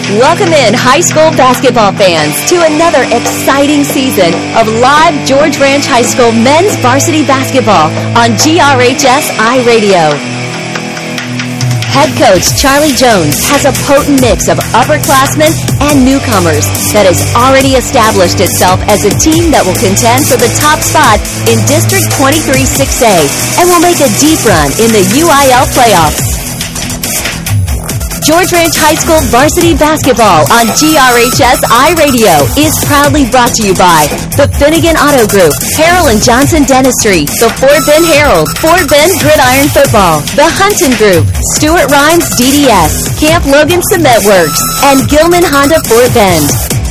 Welcome in, high school basketball fans, to another exciting season of live George Ranch High School men's varsity basketball on GRHS iRadio. Head coach Charlie Jones has a potent mix of upperclassmen and newcomers that has already established itself as a team that will contend for the top spot in District 23 6A and will make a deep run in the UIL playoffs. George Ranch High School varsity basketball on GRHS iRadio is proudly brought to you by the Finnegan Auto Group, Harrell and Johnson Dentistry, the Fort Bend Herald, Fort Bend Gridiron Football, the Hunton Group, Stuart Rhymes DDS, Camp Logan Cement Works, and Gilman Honda Fort Bend.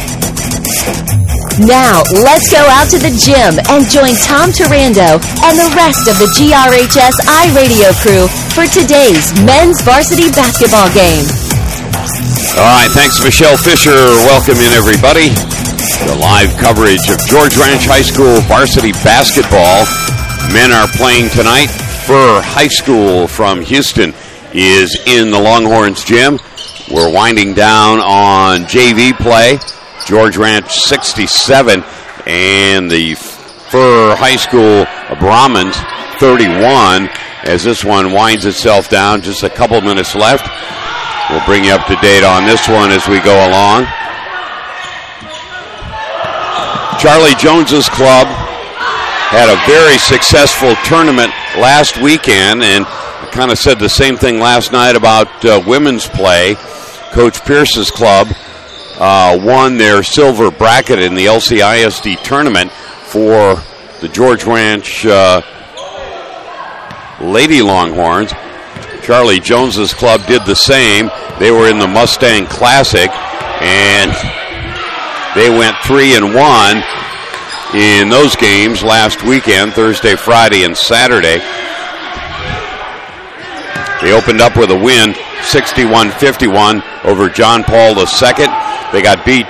Now, let's go out to the gym and join Tom Turando and the rest of the GRHS iRadio crew for today's men's varsity basketball game. All right, thanks, Michelle Fisher. Welcome in, everybody. The live coverage of George Ranch High School varsity basketball. Men are playing tonight. Furr High School from Houston is in the Longhorns gym. We're winding down on JV play. George Ranch 67 and the Furr High School Brahmins 31 as this one winds itself down. Just a couple minutes left. We'll bring you up to date on this one as we go along. Charlie Jones's club had a very successful tournament last weekend, and I kind of said the same thing last night about women's play. Coach Pierce's club won their silver bracket in the LCISD tournament for the George Ranch Lady Longhorns. Charlie Jones's club did the same. They were in the Mustang Classic, and they went 3-1 in those games last weekend, Thursday, Friday, and Saturday. They opened up with a win, 61-51 over John Paul II. They got beat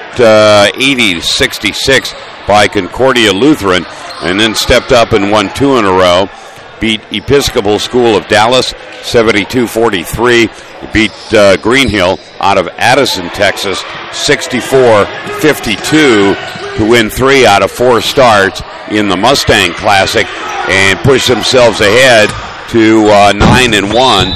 80-66 by Concordia Lutheran, and then stepped up and won two in a row. Beat Episcopal School of Dallas 72-43. Beat Greenhill out of Addison, Texas 64-52 to win 3 out of 4 starts in the Mustang Classic and push themselves ahead to 9-1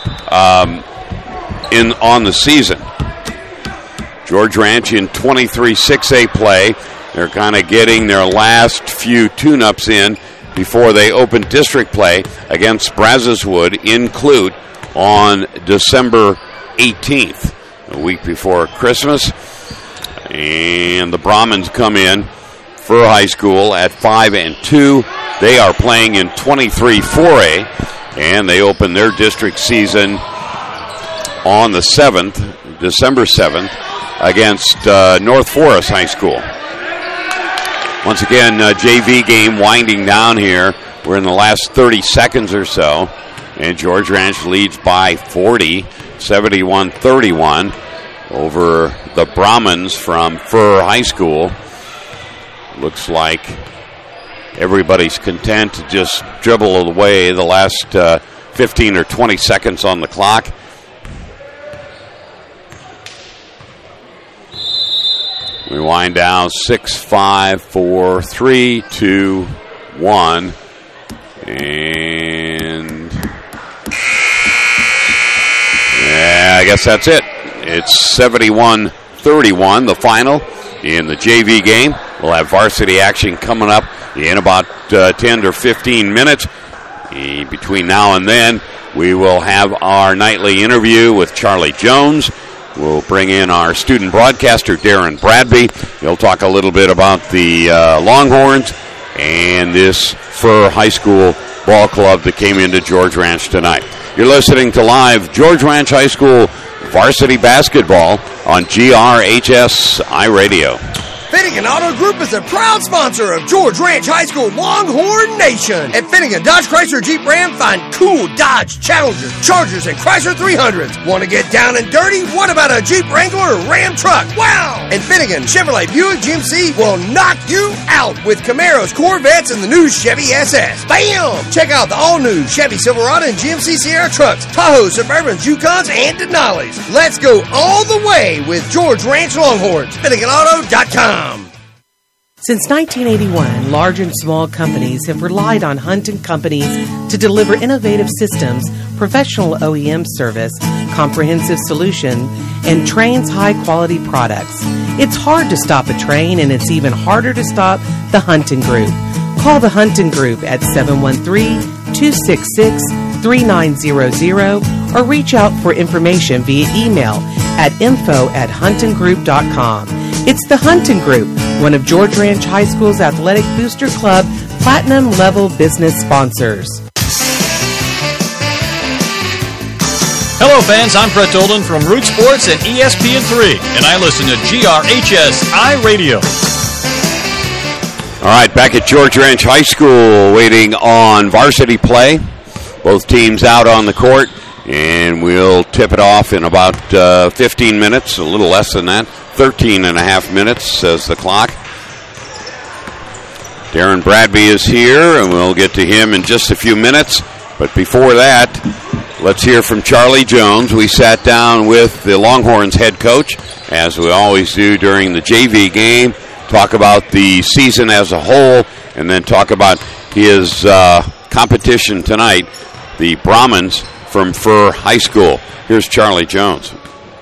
on the season. George Ranch in 23 6A play. They're kind of getting their last few tune-ups in before they open district play against Brazoswood in Clute on December 18th, a week before Christmas. And the Brahmins come in for high school at 5-2. They are playing in 23 4A, and they open their district season on the 7th, December 7th, against North Forest High School. Once again, JV game winding down here. We're in the last 30 seconds or so, and George Ranch leads by 40, 71-31 over the Brahmins from Furr High School. Looks like everybody's content to just dribble away the last 15 or 20 seconds on the clock. We wind down 6-5, 4, 3, 2, 1. And yeah, I guess that's it. It's 71-31, the final in the JV game. We'll have varsity action coming up in about 10 or 15 minutes. Between now and then, we will have our nightly interview with Charlie Jones. We'll bring in our student broadcaster, Darren Bradby. He'll talk a little bit about the Longhorns and this Furr High School ball club that came into George Ranch tonight. You're listening to live George Ranch High School varsity basketball on GRHS iRadio. Finnegan Auto Group is a proud sponsor of George Ranch High School Longhorn Nation. At Finnegan Dodge Chrysler Jeep Ram, find cool Dodge Challengers, Chargers, and Chrysler 300s. Want to get down and dirty? What about a Jeep Wrangler or Ram truck? Wow! And Finnegan Chevrolet Buick GMC will knock you out with Camaros, Corvettes, and the new Chevy SS. Bam! Check out the all-new Chevy Silverado and GMC Sierra trucks, Tahoe, Suburbans, Yukons, and Denali's. Let's go all the way with George Ranch Longhorns. FinneganAuto.com. Since 1981, large and small companies have relied on Hunt & Companies to deliver innovative systems, professional OEM service, comprehensive solution, and Train's high-quality products. It's hard to stop a train, and it's even harder to stop the Hunting Group. Call the Hunting Group at 713-266-3900 or reach out for information via email at info@huntinggroup.com. It's the Hunting Group, one of George Ranch High School's Athletic Booster Club Platinum Level business sponsors. Hello fans, I'm Brett Olden from Root Sports and ESPN3, and I listen to GRHS iRadio. All right, back at George Ranch High School, waiting on varsity play. Both teams out on the court, and we'll tip it off in about 15 minutes, a little less than that. 13 and a half minutes, says the clock. Darren Bradby is here, and we'll get to him in just a few minutes. But before that, let's hear from Charlie Jones. We sat down with the Longhorns head coach, as we always do during the JV game, talk about the season as a whole, and then talk about his competition tonight, the Brahmins from Furr High School. Here's Charlie Jones.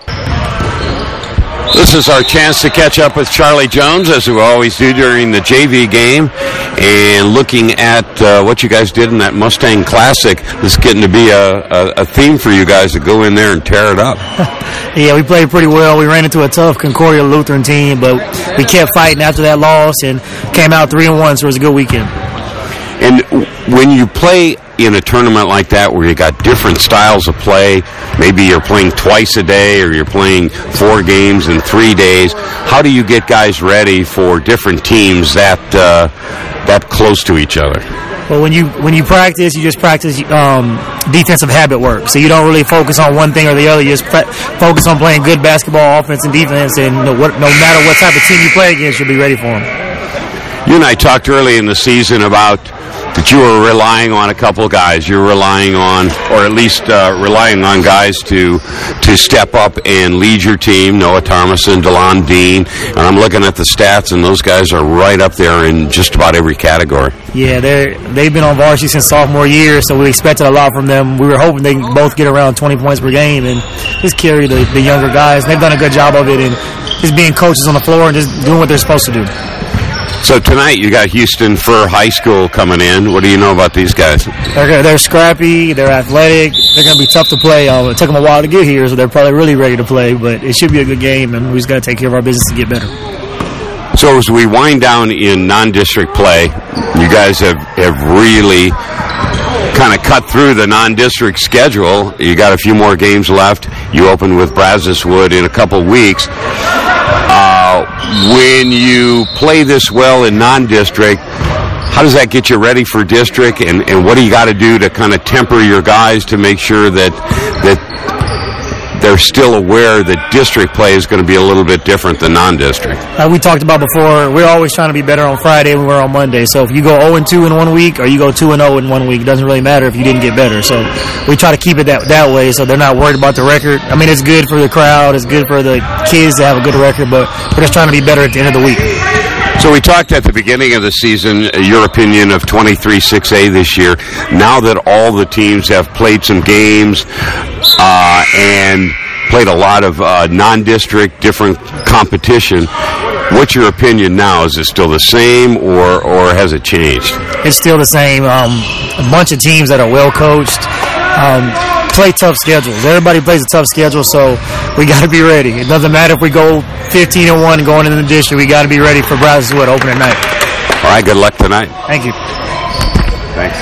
This is our chance to catch up with Charlie Jones, as we always do during the JV game, and looking at what you guys did in that Mustang Classic. This is getting to be a theme for you guys to go in there and tear it up. Yeah, we played pretty well. We ran into a tough Concordia Lutheran team, but we kept fighting after that loss and came out 3-1, so it was a good weekend. And when you play in a tournament like that where you got different styles of play, maybe you're playing twice a day or you're playing 4 games in 3 days, how do you get guys ready for different teams that close to each other? Well, when you practice, you just practice defensive habit work. So you don't really focus on one thing or the other. You just focus on playing good basketball, offense, and defense, and no matter what type of team you play against, you'll be ready for them. You and I talked early in the season about that you were relying on a couple of guys. You're relying on, or at least relying on guys to step up and lead your team. Noah Thomason, DeLon Dean. And I'm looking at the stats, and those guys are right up there in just about every category. Yeah, they've been on varsity since sophomore year, so we expected a lot from them. We were hoping they could both get around 20 points per game and just carry the younger guys. They've done a good job of it, and just being coaches on the floor and just doing what they're supposed to do. So tonight you got Houston Furr High School coming in. What do you know about these guys? They're scrappy. They're athletic. They're going to be tough to play. It took them a while to get here, so they're probably really ready to play. But it should be a good game, and we just got to take care of our business to get better. So as we wind down in non-district play, you guys have really kind of cut through the non-district schedule. You got a few more games left. You open with Brazos Wood in a couple weeks. When you play this well in non-district, how does that get you ready for district, and what do you got to do to kind of temper your guys to make sure that they're still aware that district play is going to be a little bit different than non-district? We talked about before, we're always trying to be better on Friday than we were on Monday. So if you go 0-2 in 1 week or you go 2-0 in 1 week, it doesn't really matter if you didn't get better. So we try to keep it that way so they're not worried about the record. I mean, it's good for the crowd, it's good for the kids to have a good record, but we're just trying to be better at the end of the week. So we talked at the beginning of the season, your opinion of 23-6A this year. Now that all the teams have played some games and played a lot of non-district, different competition, what's your opinion now? Is it still the same, or has it changed? It's still the same. A bunch of teams that are well coached. Play tough schedules. Everybody plays a tough schedule, so we got to be ready. It doesn't matter if we go 15-1 going into the district. We got to be ready for Brazos Wood opening night. All right, good luck tonight. Thank you. Thanks.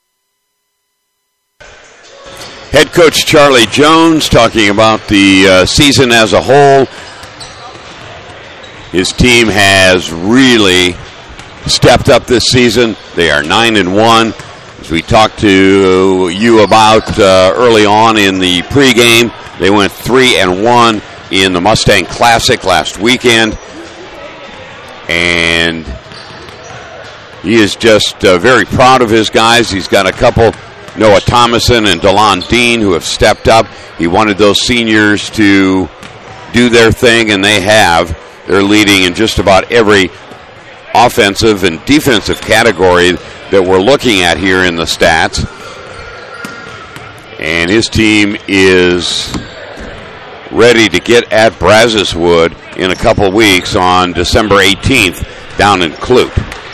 Head coach Charlie Jones talking about the season as a whole. His team has really stepped up this season. They are 9-1. As we talked to you about early on in the pregame, they went 3-1 in the Mustang Classic last weekend. And he is just very proud of his guys. He's got a couple, Noah Thomason and DeLon Dean, who have stepped up. He wanted those seniors to do their thing, and they have. They're leading in just about every offensive and defensive category that we're looking at here in the stats. And his team is ready to get at Brazos Wood in a couple weeks on December 18th down in Clute.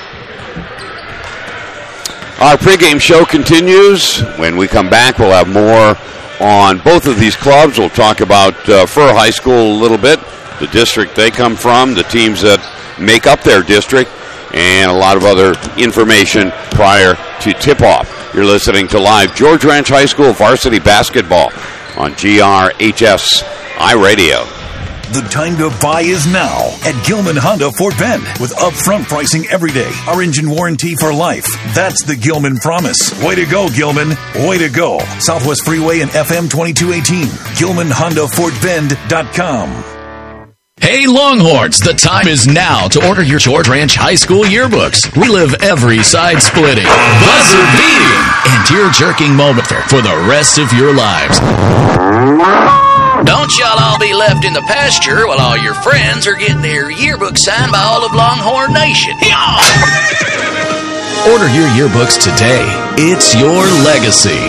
Our pregame show continues. When we come back, we'll have more on both of these clubs. We'll talk about Furr High School a little bit, the district they come from, the teams that make up their district, and a lot of other information prior to tip-off. You're listening to live George Ranch High School varsity basketball on GRHS iRadio. The time to buy is now at Gilman Honda Fort Bend with upfront pricing every day. Our engine warranty for life. That's the Gilman promise. Way to go, Gilman. Way to go. Southwest Freeway and FM 2218. GilmanHondaFortBend.com. Hey Longhorns, the time is now to order your George Ranch High School yearbooks. Relive every side-splitting, buzzer-beating, and tear-jerking moment for the rest of your lives. Don't y'all all be left in the pasture while all your friends are getting their yearbook signed by all of Longhorn Nation. Order your yearbooks today. It's your legacy.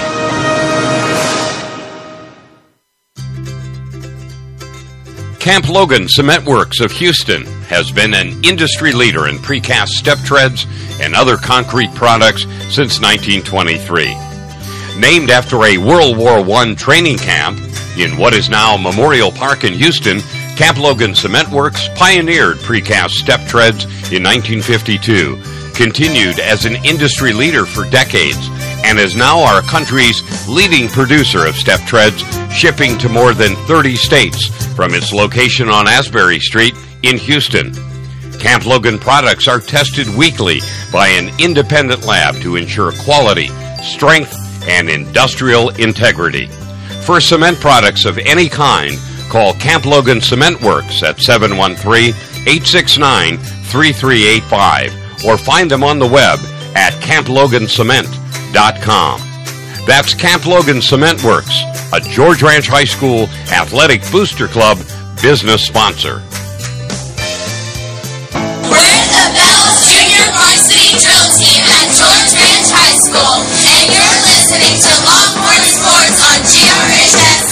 Camp Logan Cement Works of Houston has been an industry leader in precast step treads and other concrete products since 1923. Named after a World War I training camp in what is now Memorial Park in Houston, Camp Logan Cement Works pioneered precast step treads in 1952, continued as an industry leader for decades, and is now our country's leading producer of step treads, shipping to more than 30 states from its location on Asbury Street in Houston. Camp Logan products are tested weekly by an independent lab to ensure quality, strength, and industrial integrity. For cement products of any kind, call Camp Logan Cement Works at 713-869-3385 or find them on the web at camplogancement.com. That's Camp Logan Cement Works, a George Ranch High School Athletic Booster Club business sponsor. We're the Bells Junior Varsity Drill Team at George Ranch High School, and you're listening to Longhorn Sports on GRHS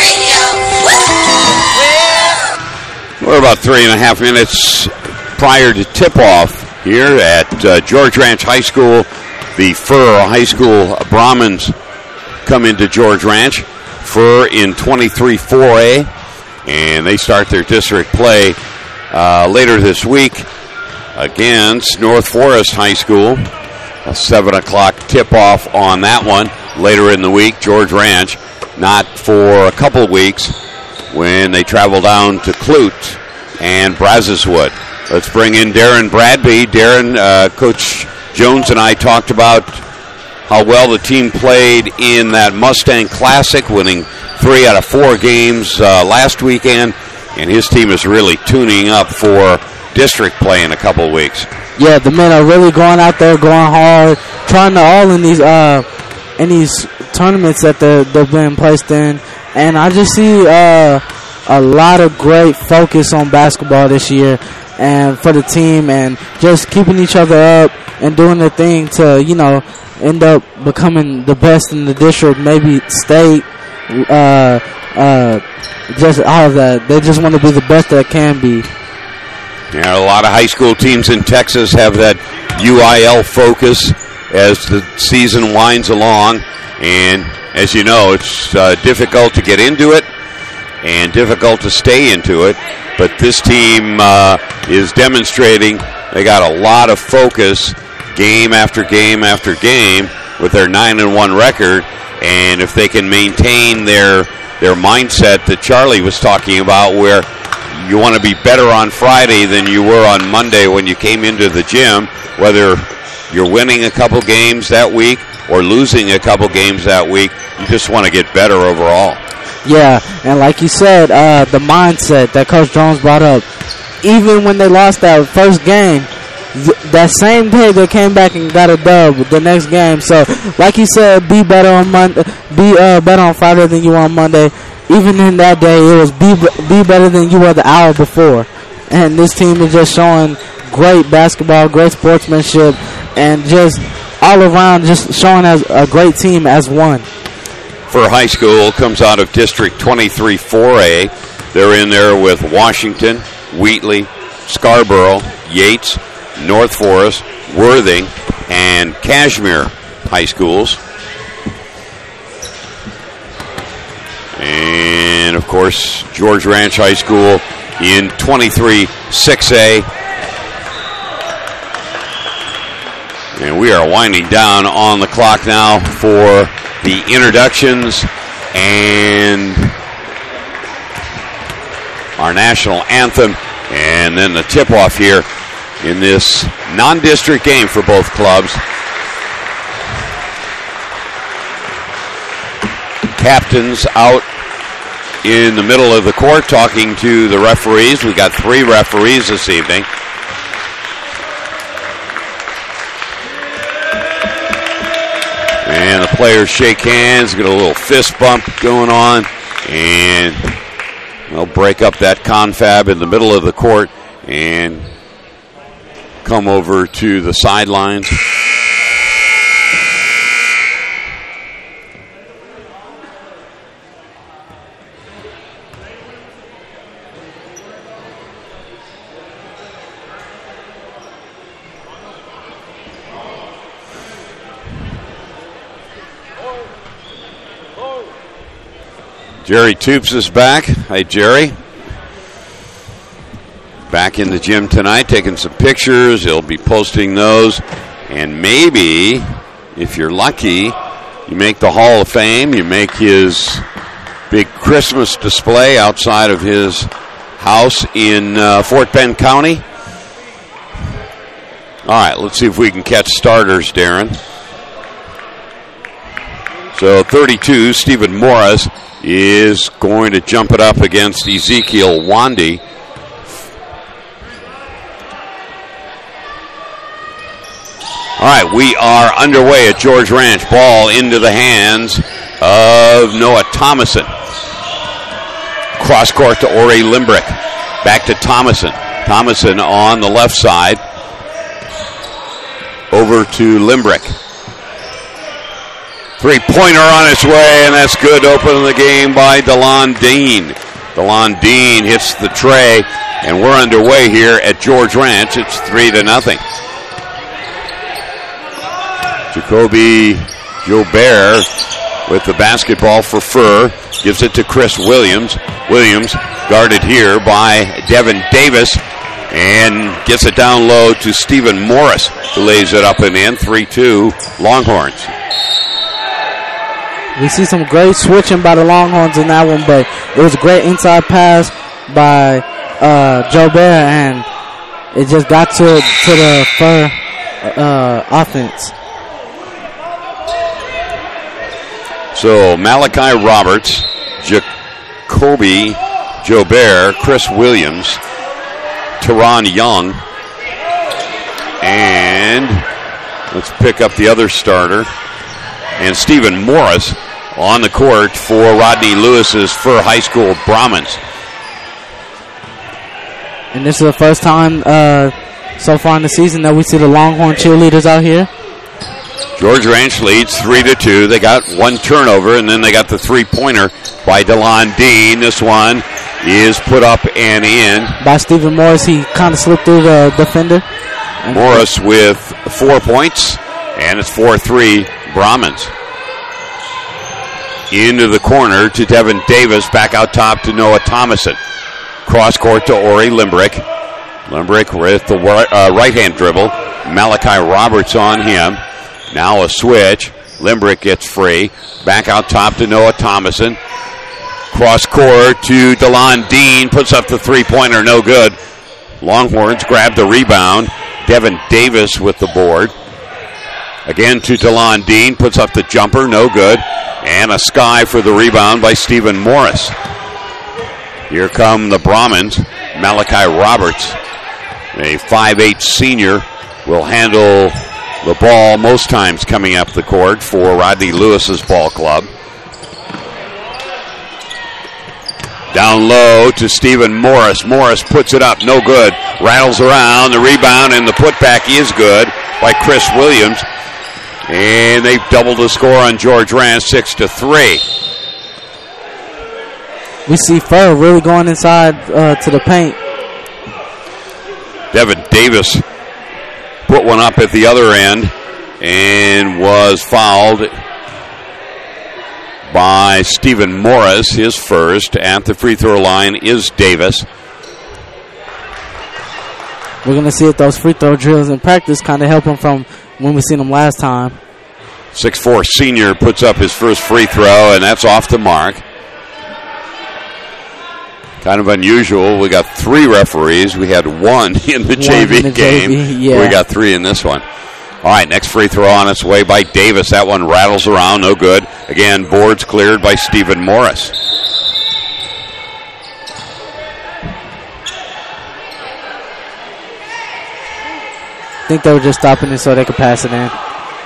iRadio. We're about 3.5 minutes prior to tip-off here at George Ranch High School. The Furr High School Brahmins come into George Ranch. Furr in 23-4A, and they start their district play later this week against North Forest High School. A 7 o'clock tip-off on that one later in the week. George Ranch, not for a couple weeks when they travel down to Clute and Brazos Wood. Let's bring in Darren Bradby. Darren, Coach Jones and I talked about how well the team played in that Mustang Classic, winning 3 out of 4 games last weekend, and his team is really tuning up for district play in a couple of weeks. Yeah, the men are really going out there, going hard, trying to all in these tournaments that they've been placed in, and I just see a lot of great focus on basketball this year and for the team, and just keeping each other up and doing their thing to, end up becoming the best in the district, maybe state, just all of that. They just want to be the best that can be. Yeah, a lot of high school teams in Texas have that UIL focus as the season winds along, and as you know, it's difficult to get into it and difficult to stay into it, but this team is demonstrating they got a lot of focus game after game after game with their 9-1 record, and if they can maintain their mindset that Charlie was talking about, where you want to be better on Friday than you were on Monday when you came into the gym, whether you're winning a couple games that week or losing a couple games that week. You just want to get better overall. Yeah, and like you said, the mindset that Coach Jones brought up, even when they lost that first game, that same day they came back and got a dub the next game. So, like you said, be better on Monday, be better on Friday than you were on Monday. Even in that day, it was be better than you were the hour before. And this team is just showing great basketball, great sportsmanship, and just all around just showing as a great team as one. For high school, comes out of District 23 4A. They're in there with Washington, Wheatley, Scarborough, Yates, North Forest, Worthing, and Kashmir high schools. And, of course, George Ranch High School in 23 6A. And we are winding down on the clock now for the introductions and our national anthem, and then the tip-off here in this non-district game for both clubs. Captains out in the middle of the court talking to the referees. We got 3 referees this evening. And the players shake hands, get a little fist bump going on, and they'll break up that confab in the middle of the court and come over to the sidelines. Jerry Toops is back. Hi, Jerry. Back in the gym tonight, taking some pictures. He'll be posting those. And maybe, if you're lucky, you make the Hall of Fame. You make his big Christmas display outside of his house in Fort Bend County. All right, let's see if we can catch starters, Darren. So 32, Stephen Morris is going to jump it up against Ezekiel Wandy. All right, we are underway at George Ranch. Ball into the hands of Noah Thomason. Cross court to Ori Limbrick. Back to Thomason. Thomason on the left side. Over to Limbrick. Three-pointer on its way, and that's good. Opening the game by DeLon Dean. DeLon Dean hits the tray, and we're underway here at George Ranch. It's 3-0. Jacoby Jobert with the basketball for Furr. Gives it to Chris Williams. Williams guarded here by Devin Davis, and gets it down low to Stephen Morris, who lays it up and in. 3-2 Longhorns. We see some great switching by the Longhorns in that one, but it was a great inside pass by Jobert, and it just got to the Furr offense. So Malachi Roberts, Jacoby Jobert, Chris Williams, Teron Young, and let's pick up the other starter, and Stephen Morris on the court for Rodney Lewis's Furr High School Brahmins. And this is the first time so far in the season that we see the Longhorn cheerleaders out here. George Ranch leads 3-2. They got one turnover, and then they got the three-pointer by DeLon Dean. This one is put up and in. By Stephen Morris, he kind of slipped through the defender. Morris with 4 points, and it's 4-3 Brahmins. Into the corner to Devin Davis, back out top to Noah Thomason. Cross court to Ori Limbrick. Limbrick with the right-hand dribble. Malachi Roberts on him. Now a switch. Limbrick gets free. Back out top to Noah Thomason. Cross court to DeLon Dean. Puts up the three-pointer. No good. Longhorns grab the rebound. Devin Davis with the board. Again to DeLon Dean. Puts up the jumper. No good. And a sky for the rebound by Stephen Morris. Here come the Brahmins. Malachi Roberts, a 5'8 senior, will handle the ball most times coming up the court for Rodney Lewis's ball club. Down low to Stephen Morris. Morris puts it up, no good. Rattles around, the rebound and the putback is good by Chris Williams. And they've doubled the score on George Ranch, 6-3. We see Furr really going inside to the paint. Devin Davis put one up at the other end and was fouled by Stephen Morris, his first. At the free throw line is Davis. We're going to see if those free throw drills in practice kind of help him from when we seen him last time. 6'4 senior puts up his first free throw, and that's off the mark. Kind of unusual. We got 3 referees. We had 1 in the JV game. Yeah. We got 3 in this one. All right, next free throw on its way by Davis. That one rattles around, no good. Again, boards cleared by Stephen Morris. I think they were just stopping it so they could pass it in.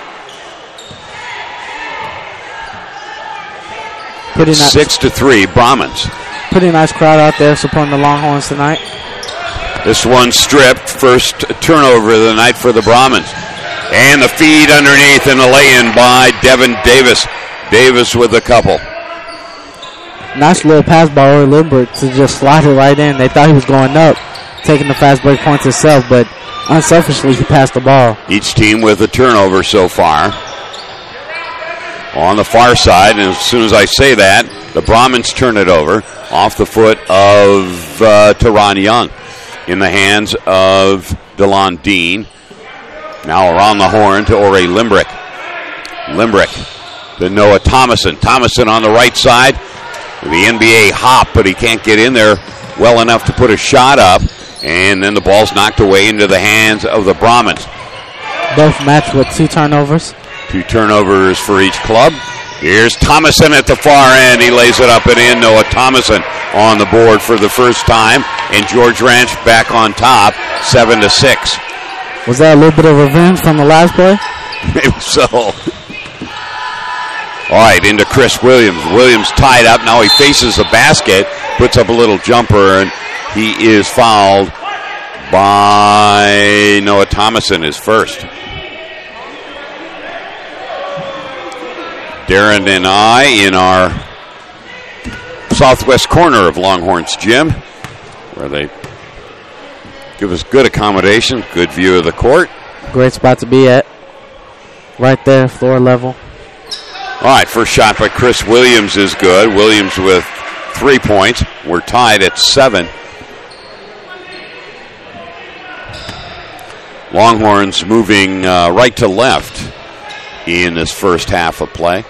Pretty nice. 6-3, Brahmins. Pretty nice crowd out there supporting the Longhorns tonight. This one stripped. First turnover of the night for the Brahmins. And the feed underneath and a lay-in by Devin Davis. Davis with a couple. Nice little pass by Ori Lindbergh to just slide it right in. They thought he was going up, taking the fast break points himself, but unselfishly he passed the ball. Each team with a turnover so far. On the far side, and as soon as I say that, the Brahmins turn it over off the foot of Teron Young in the hands of DeLon Dean. Now around the horn to Ori Limbrick. Limbrick to Noah Thomason. Thomason on the right side. The NBA hop, but he can't get in there well enough to put a shot up. And then the ball's knocked away into the hands of the Brahmins. Both matched with 2 turnovers. 2 turnovers for each club. Here's Thomason at the far end. He lays it up and in. Noah Thomason on the board for the first time. And George Ranch back on top, 7-6. Was that a little bit of revenge from the last play? Maybe so. All right, into Chris Williams. Williams tied up. Now he faces the basket, puts up a little jumper, and he is fouled by Noah Thomason, his first. Darren and I in our southwest corner of Longhorns Gym, where they give us good accommodation, good view of the court. Great spot to be at. Right there, floor level. All right, first shot by Chris Williams is good. Williams with 3 points. We're tied at 7. Longhorns moving right to left in this first half of play.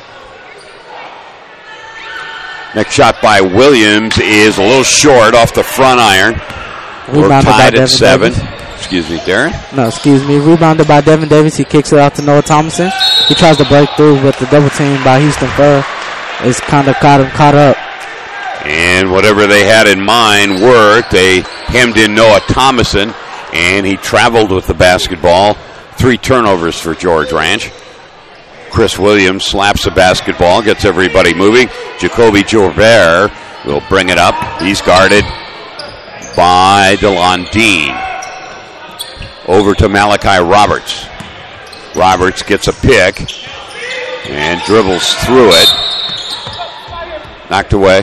Next shot by Williams is a little short off the front iron. We're tied at 7. Excuse me, Darren? No, excuse me. Rebounded by Devin Davis. He kicks it out to Noah Thomason. He tries to break through, but the double team by Houston Furr is kind of caught up. And whatever they had in mind worked. They hemmed in Noah Thomason, and he traveled with the basketball. 3 turnovers for George Ranch. Chris Williams slaps the basketball, gets everybody moving. Jacoby Joubert will bring it up. He's guarded by DeLon Dean. Over to Malachi Roberts. Roberts gets a pick and dribbles through it. Knocked away.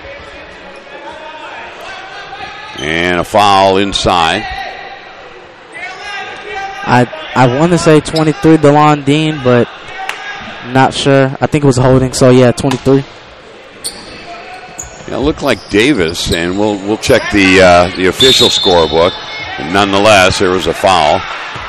And a foul inside. I want to say 23 DeLon Dean, but not sure. I think it was holding, so yeah, 23. Yeah, it looked like Davis, and we'll check the official scorebook. And nonetheless, there was a foul.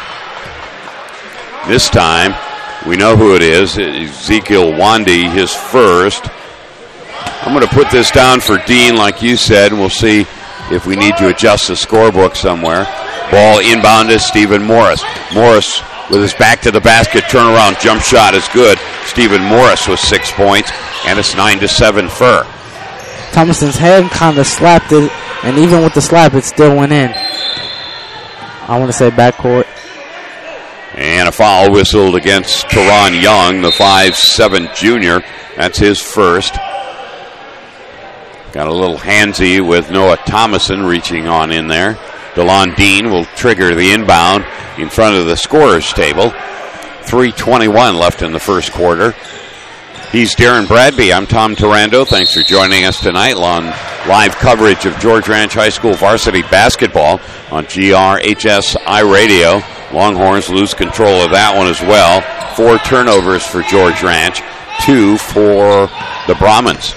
This time, we know who it is. Ezekiel Wandy, his first. I'm going to put this down for Dean, like you said, and we'll see if we need to adjust the scorebook somewhere. Ball inbound to Stephen Morris. Morris with his back to the basket, turnaround jump shot is good. Stephen Morris with 6 points, and it's 9-7 Fur. Thomason's head kind of slapped it, and even with the slap, it still went in. I want to say backcourt. And a foul whistled against Teron Young, the 5'7" junior. That's his first. Got a little handsy with Noah Thomason reaching on in there. DeLon Dean will trigger the inbound in front of the scorer's table. 3:21 left in the first quarter. He's Darren Bradby. I'm Tom Tarando. Thanks for joining us tonight on live coverage of George Ranch High School varsity basketball on GRHS iRadio. Longhorns lose control of that one as well. 4 turnovers for George Ranch, 2 for the Brahmins.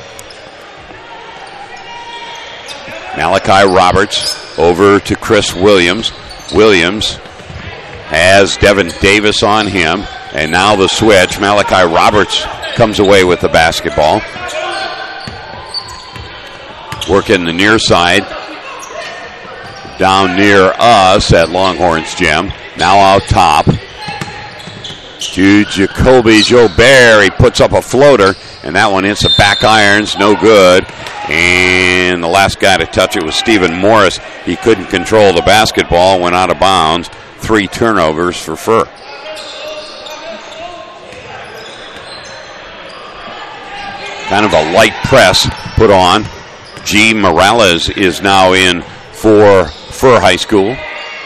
Malachi Roberts over to Chris Williams. Williams has Devin Davis on him, and now the switch. Malachi Roberts comes away with the basketball. Working the near side down near us at Longhorns Gym. Now out top to Jacoby Jobert. He puts up a floater, and that one hits the back irons, no good. And the last guy to touch it was Stephen Morris. He couldn't control the basketball, went out of bounds. 3 turnovers for Fur. Kind of a light press put on. G. Morales is now in for Fur High School.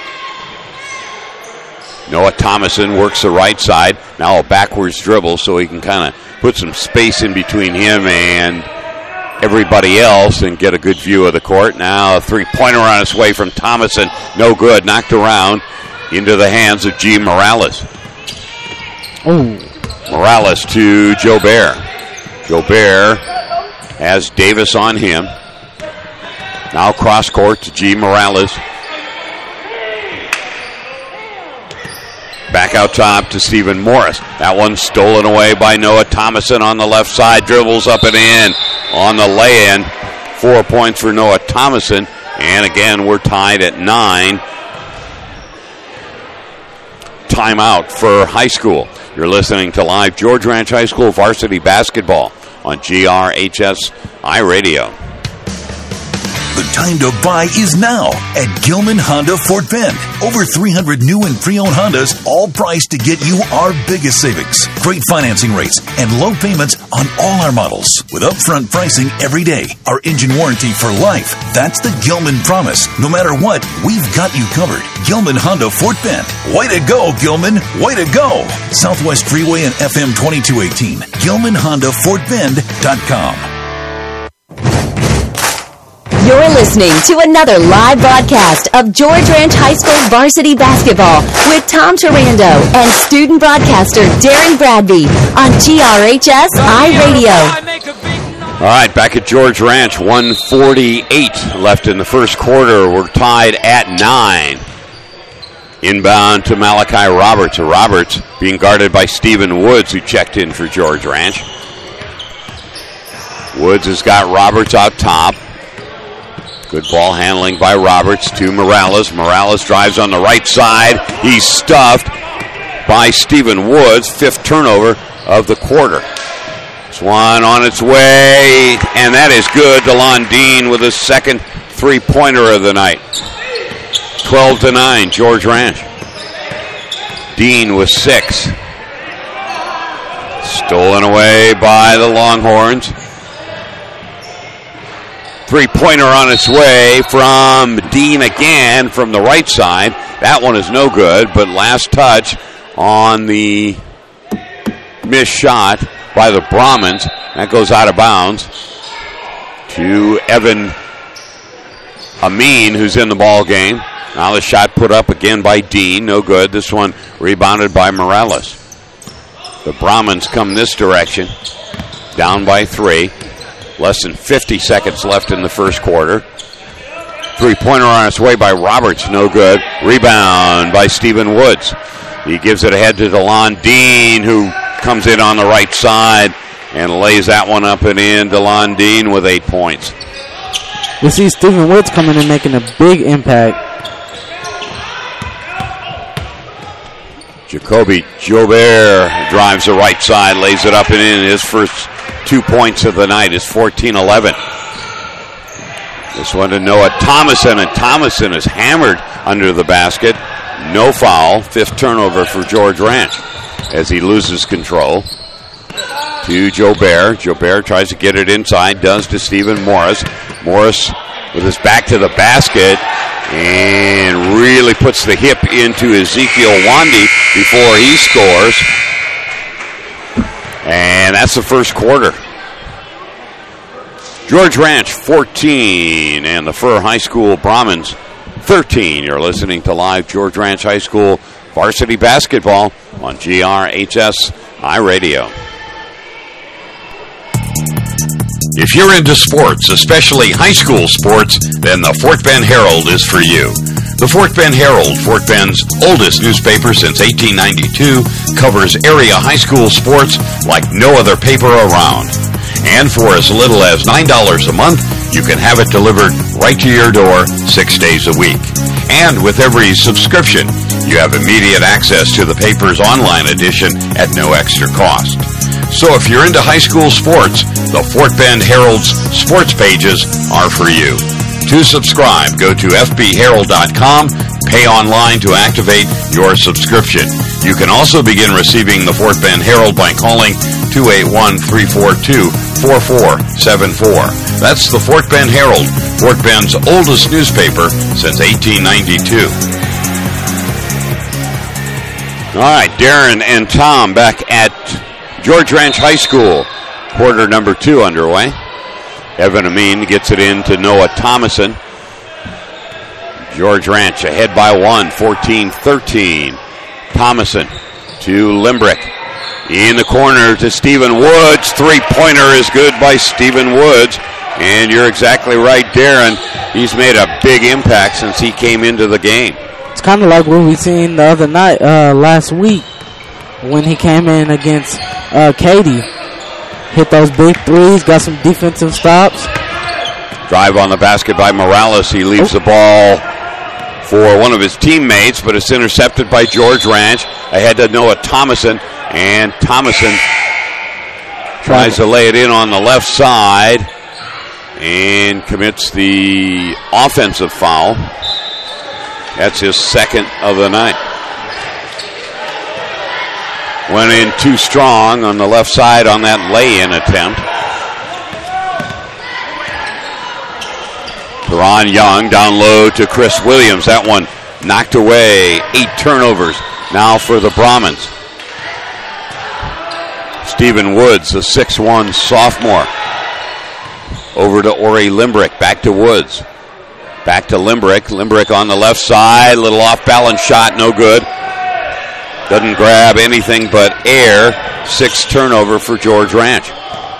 Noah Thomason works the right side. Now a backwards dribble so he can kind of put some space in between him and everybody else and get a good view of the court. Now a three-pointer on its way from Thomason. No good. Knocked around into the hands of G. Morales. Ooh. Morales to Jobert. Jobert has Davis on him. Now cross court to G. Morales. Back out top to Stephen Morris. That one's stolen away by Noah Thomason on the left side. Dribbles up and in on the lay-in. 4 points for Noah Thomason. And again, we're tied at 9. Timeout for high school. You're listening to live George Ranch High School varsity basketball on GRHS iRadio. The time to buy is now at Gilman Honda Fort Bend. Over 300 new and pre-owned Hondas, all priced to get you our biggest savings. Great financing rates and low payments on all our models. With upfront pricing every day. Our engine warranty for life. That's the Gilman promise. No matter what, we've got you covered. Gilman Honda Fort Bend. Way to go, Gilman. Way to go. Southwest Freeway and FM 2218. GilmanHondaFortBend.com. You're listening to another live broadcast of George Ranch High School varsity basketball with Tom Tarando and student broadcaster Darren Bradby on GRHS iRadio. All right, back at George Ranch, 1:48 left in the first quarter. We're tied at 9. Inbound to Malachi Roberts. Roberts being guarded by Stephen Woods, who checked in for George Ranch. Woods has got Roberts out top. Good ball handling by Roberts to Morales. Morales drives on the right side. He's stuffed by Stephen Woods. 5th turnover of the quarter. This one on its way, and that is good. DeLon Dean with his second three-pointer of the night. 12-9, George Ranch. Dean with 6. Stolen away by the Longhorns. Three-pointer on its way from Dean again from the right side. That one is no good, but last touch on the missed shot by the Brahmins. That goes out of bounds to Evan Amin, who's in the ball game. Now the shot put up again by Dean. No good. This one rebounded by Morales. The Brahmins come this direction. Down by 3. Less than 50 seconds left in the first quarter. Three-pointer on its way by Roberts. No good. Rebound by Stephen Woods. He gives it ahead to DeLon Dean, who comes in on the right side and lays that one up and in. DeLon Dean with 8 points. You see Stephen Woods coming in making a big impact. Jacoby Jobert drives the right side, lays it up and in. His first 2 points of the night is 14-11. This one to Noah Thomason, and Thomason is hammered under the basket. No foul. 5th turnover for George Ranch as he loses control. To Jobert. Jobert tries to get it inside, does to Stephen Morris. Morris with his back to the basket and really puts the hip into Ezekiel Wandy before he scores. And that's the first quarter. George Ranch 14 and the Fur High School Brahmins 13. You're listening to live George Ranch High School varsity basketball on GRHS iRadio. If you're into sports, especially high school sports, then the Fort Bend Herald is for you. The Fort Bend Herald, Fort Bend's oldest newspaper since 1892, covers area high school sports like no other paper around. And for as little as $9 a month, you can have it delivered right to your door 6 days a week. And with every subscription, you have immediate access to the paper's online edition at no extra cost. So if you're into high school sports, the Fort Bend Herald's sports pages are for you. To subscribe, go to fbherald.com, pay online to activate your subscription. You can also begin receiving the Fort Bend Herald by calling 281-342-4474. That's the Fort Bend Herald, Fort Bend's oldest newspaper since 1892. All right, Darren and Tom back at George Ranch High School. Quarter number 2 underway. Evan Amin gets it in to Noah Thomason. George Ranch ahead by 1, 14-13. Thomason to Limbrick. In the corner to Stephen Woods. 3-pointer is good by Stephen Woods. And you're exactly right, Darren. He's made a big impact since he came into the game. It's kind of like what we seen the other night, last week, when he came in against Katy. Hit those big threes, got some defensive stops. Drive on the basket by Morales. He leaves the ball for one of his teammates, but it's intercepted by George Ranch. Ahead to Noah Thomason, and Thomason tries to lay it in on the left side and commits the offensive foul. That's his second of the night. Went in too strong on the left side on that lay-in attempt. Teron Young down low to Chris Williams. That one knocked away. 8 turnovers now for the Brahmins. Stephen Woods, the 6'1 sophomore. Over to Ori Limbrick. Back to Woods. Back to Limbrick. Limbrick on the left side. Little off-balance shot. No good. Doesn't grab anything but air. 6th turnover for George Ranch.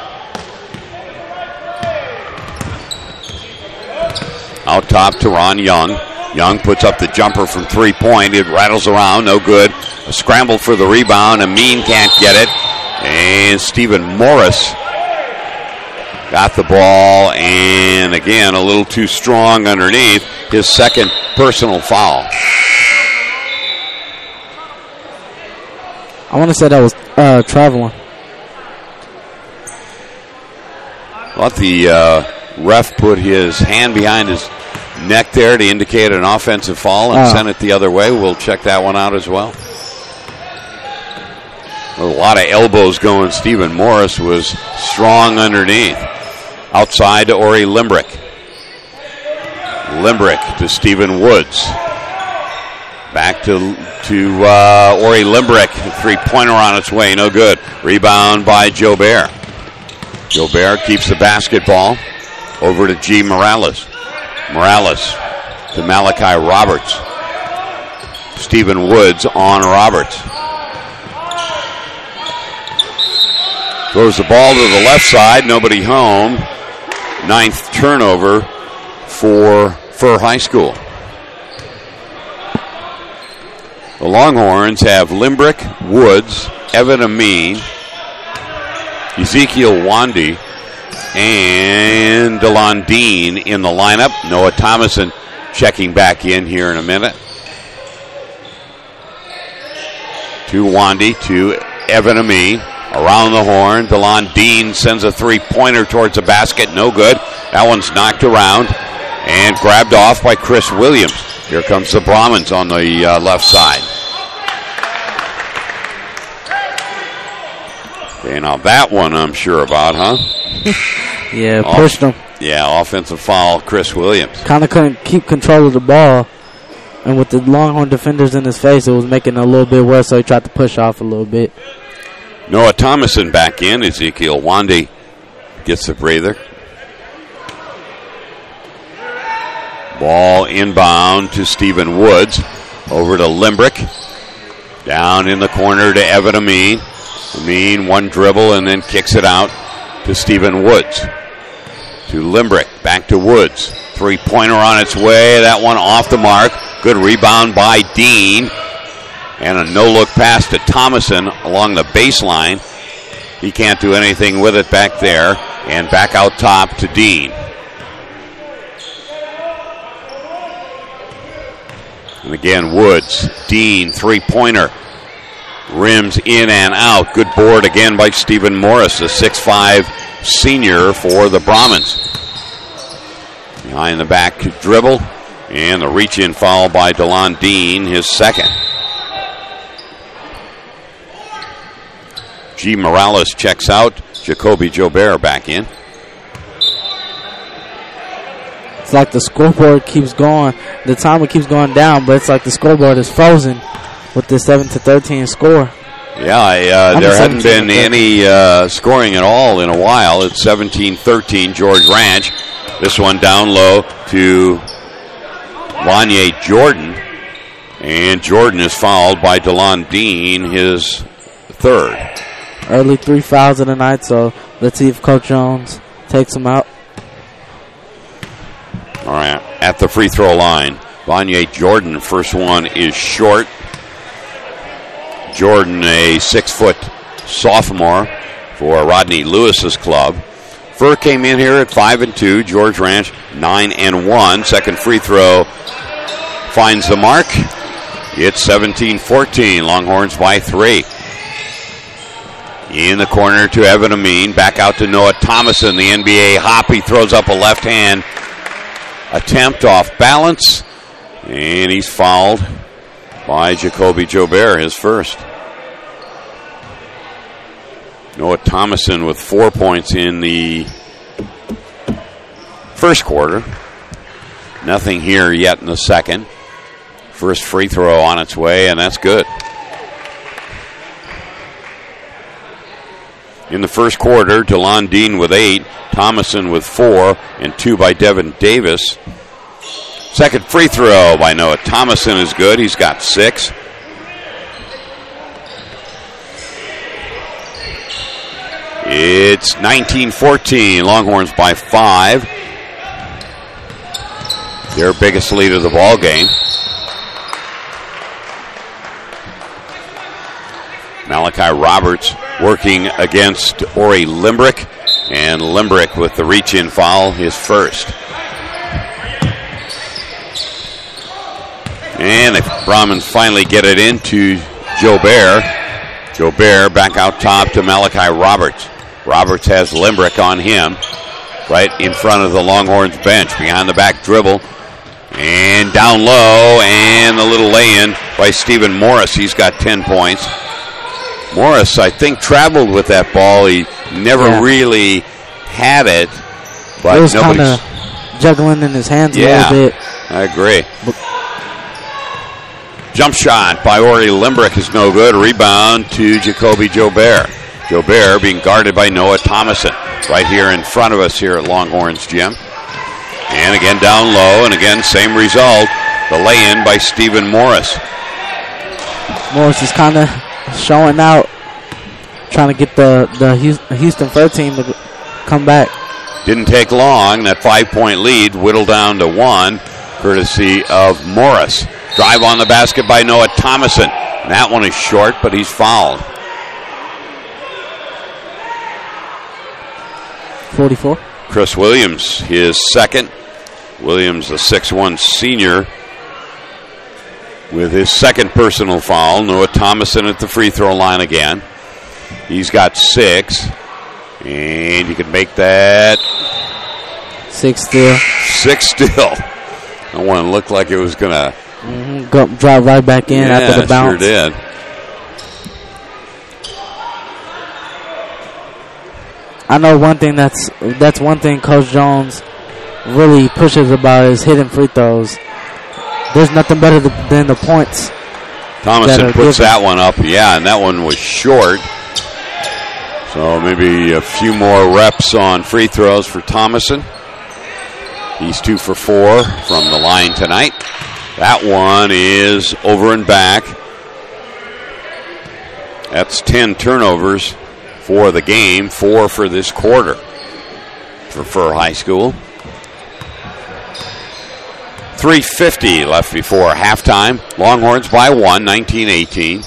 Out top to Ron Young. Young puts up the jumper from 3-point. It rattles around. No good. A scramble for the rebound. Amin can't get it. And Stephen Morris got the ball. And again, a little too strong underneath. His second personal foul. I want to say that was traveling. Thought the ref put his hand behind his neck there to indicate an offensive foul and sent it the other way. We'll check that one out as well. A lot of elbows going. Stephen Morris was strong underneath. Outside to Ori Limbrick. Limbrick to Stephen Woods. Back to Ori Limbrick. 3-pointer on its way. No good. Rebound by Jobert. Jobert keeps the basketball. Over to G. Morales. Morales to Malachi Roberts. Stephen Woods on Roberts. Throws the ball to the left side. Nobody home. 9th turnover for Fur High School. The Longhorns have Limbrick, Woods, Evan Amin, Ezekiel Wandy and DeLon Dean in the lineup. Noah Thomason checking back in here in a minute. To Wandy, to Evan Ami. Around the horn, DeLon Dean sends a three-pointer towards the basket. No good. That one's knocked around and grabbed off by Chris Williams. Here comes the Brahmins on the left side. Okay, now that one I'm sure about, huh? Yeah, pushed him. Yeah, offensive foul, Chris Williams. Kind of couldn't keep control of the ball. And with the Longhorn defenders in his face, it was making it a little bit worse, so he tried to push off a little bit. Noah Thomason back in. Ezekiel Wandy gets a breather. Ball inbound to Stephen Woods. Over to Limbrick. Down in the corner to Evan Amin. Amin, one dribble, and then kicks it out to Stephen Woods. To Limbrick. Back to Woods. Three-pointer on its way. That one off the mark. Good rebound by Dean. And a no-look pass to Thomason along the baseline. He can't do anything with it back there. And back out top to Dean. And again, Woods. Dean, three-pointer. Rims in and out. Good board again by Stephen Morris, the 6'5 senior for the Brahmins. Behind the back dribble. And the reach-in foul by DeLon Dean, his second. G. Morales checks out. Jacoby Jobert back in. It's like the scoreboard keeps going. The timer keeps going down, but it's like the scoreboard is frozen with the 7-13 score. Yeah, there hadn't been any scoring at all in a while. It's 17-13, George Ranch. This one down low to Lanye Jordan. And Jordan is fouled by DeLon Dean, his third. Early 3 fouls of the night, so let's see if Coach Jones takes him out. All right, at the free throw line, Lanye Jordan, first one is short. Jordan, a 6-foot sophomore for Rodney Lewis's club. Furr came in here at 5-2. George Ranch 9-1. Second free throw finds the mark. It's 17-14. Longhorns by 3. In the corner to Evan Amin. Back out to Noah Thomason. The NBA hop. He throws up a left hand attempt off balance. And he's fouled by Jacoby Jobert, his first. Noah Thomason with 4 points in the first quarter. Nothing here yet in the second. First free throw on its way, and that's good. In the first quarter, DeLon Dean with 8, Thomason with 4, and 2 by Devin Davis. Second free throw by Noah Thomason is good. He's got 6. It's 19-14. Longhorns by 5. Their biggest lead of the ball game. Malachi Roberts working against Ori Limbrick. And Limbrick with the reach-in foul, his first. And the Brahmins finally get it into Jobert. Jobert back out top to Malachi Roberts. Roberts has Limbrick on him. Right in front of the Longhorns bench. Behind the back dribble. And down low. And a little lay-in by Stephen Morris. He's got 10 points. Morris, I think, traveled with that ball. He never really had it. But it was kind of juggling in his hands a little bit. I agree. Jump shot by Ori Limbrick is no good. Rebound to Jacoby Jobert. Jobert being guarded by Noah Thomason. Right here in front of us here at Longhorns Gym. And again down low, and again same result. The lay-in by Stephen Morris. Morris is kind of showing out, trying to get the Houston Fur team to come back. Didn't take long. That 5-point lead whittled down to 1, courtesy of Morris. Drive on the basket by Noah Thomason. That one is short, but he's fouled. 44. Chris Williams, his second. Williams, the 6'1 senior, with his second personal foul. Noah Thomason at the free throw line again. He's got 6. And you can make that 6 still. 6 still. That one looked like it was going to drive right back in after the bounce. Sure did. I know one thing that's one thing Coach Jones really pushes about is hitting free throws. There's nothing better than the points. Thomason puts that one up, and that one was short. So maybe a few more reps on free throws for Thomason. He's 2 for 4 from the line tonight. That one is over and back. That's 10 turnovers for the game, 4 for this quarter for Furr High School. 3:50 left before halftime. Longhorns by 1, 19-18.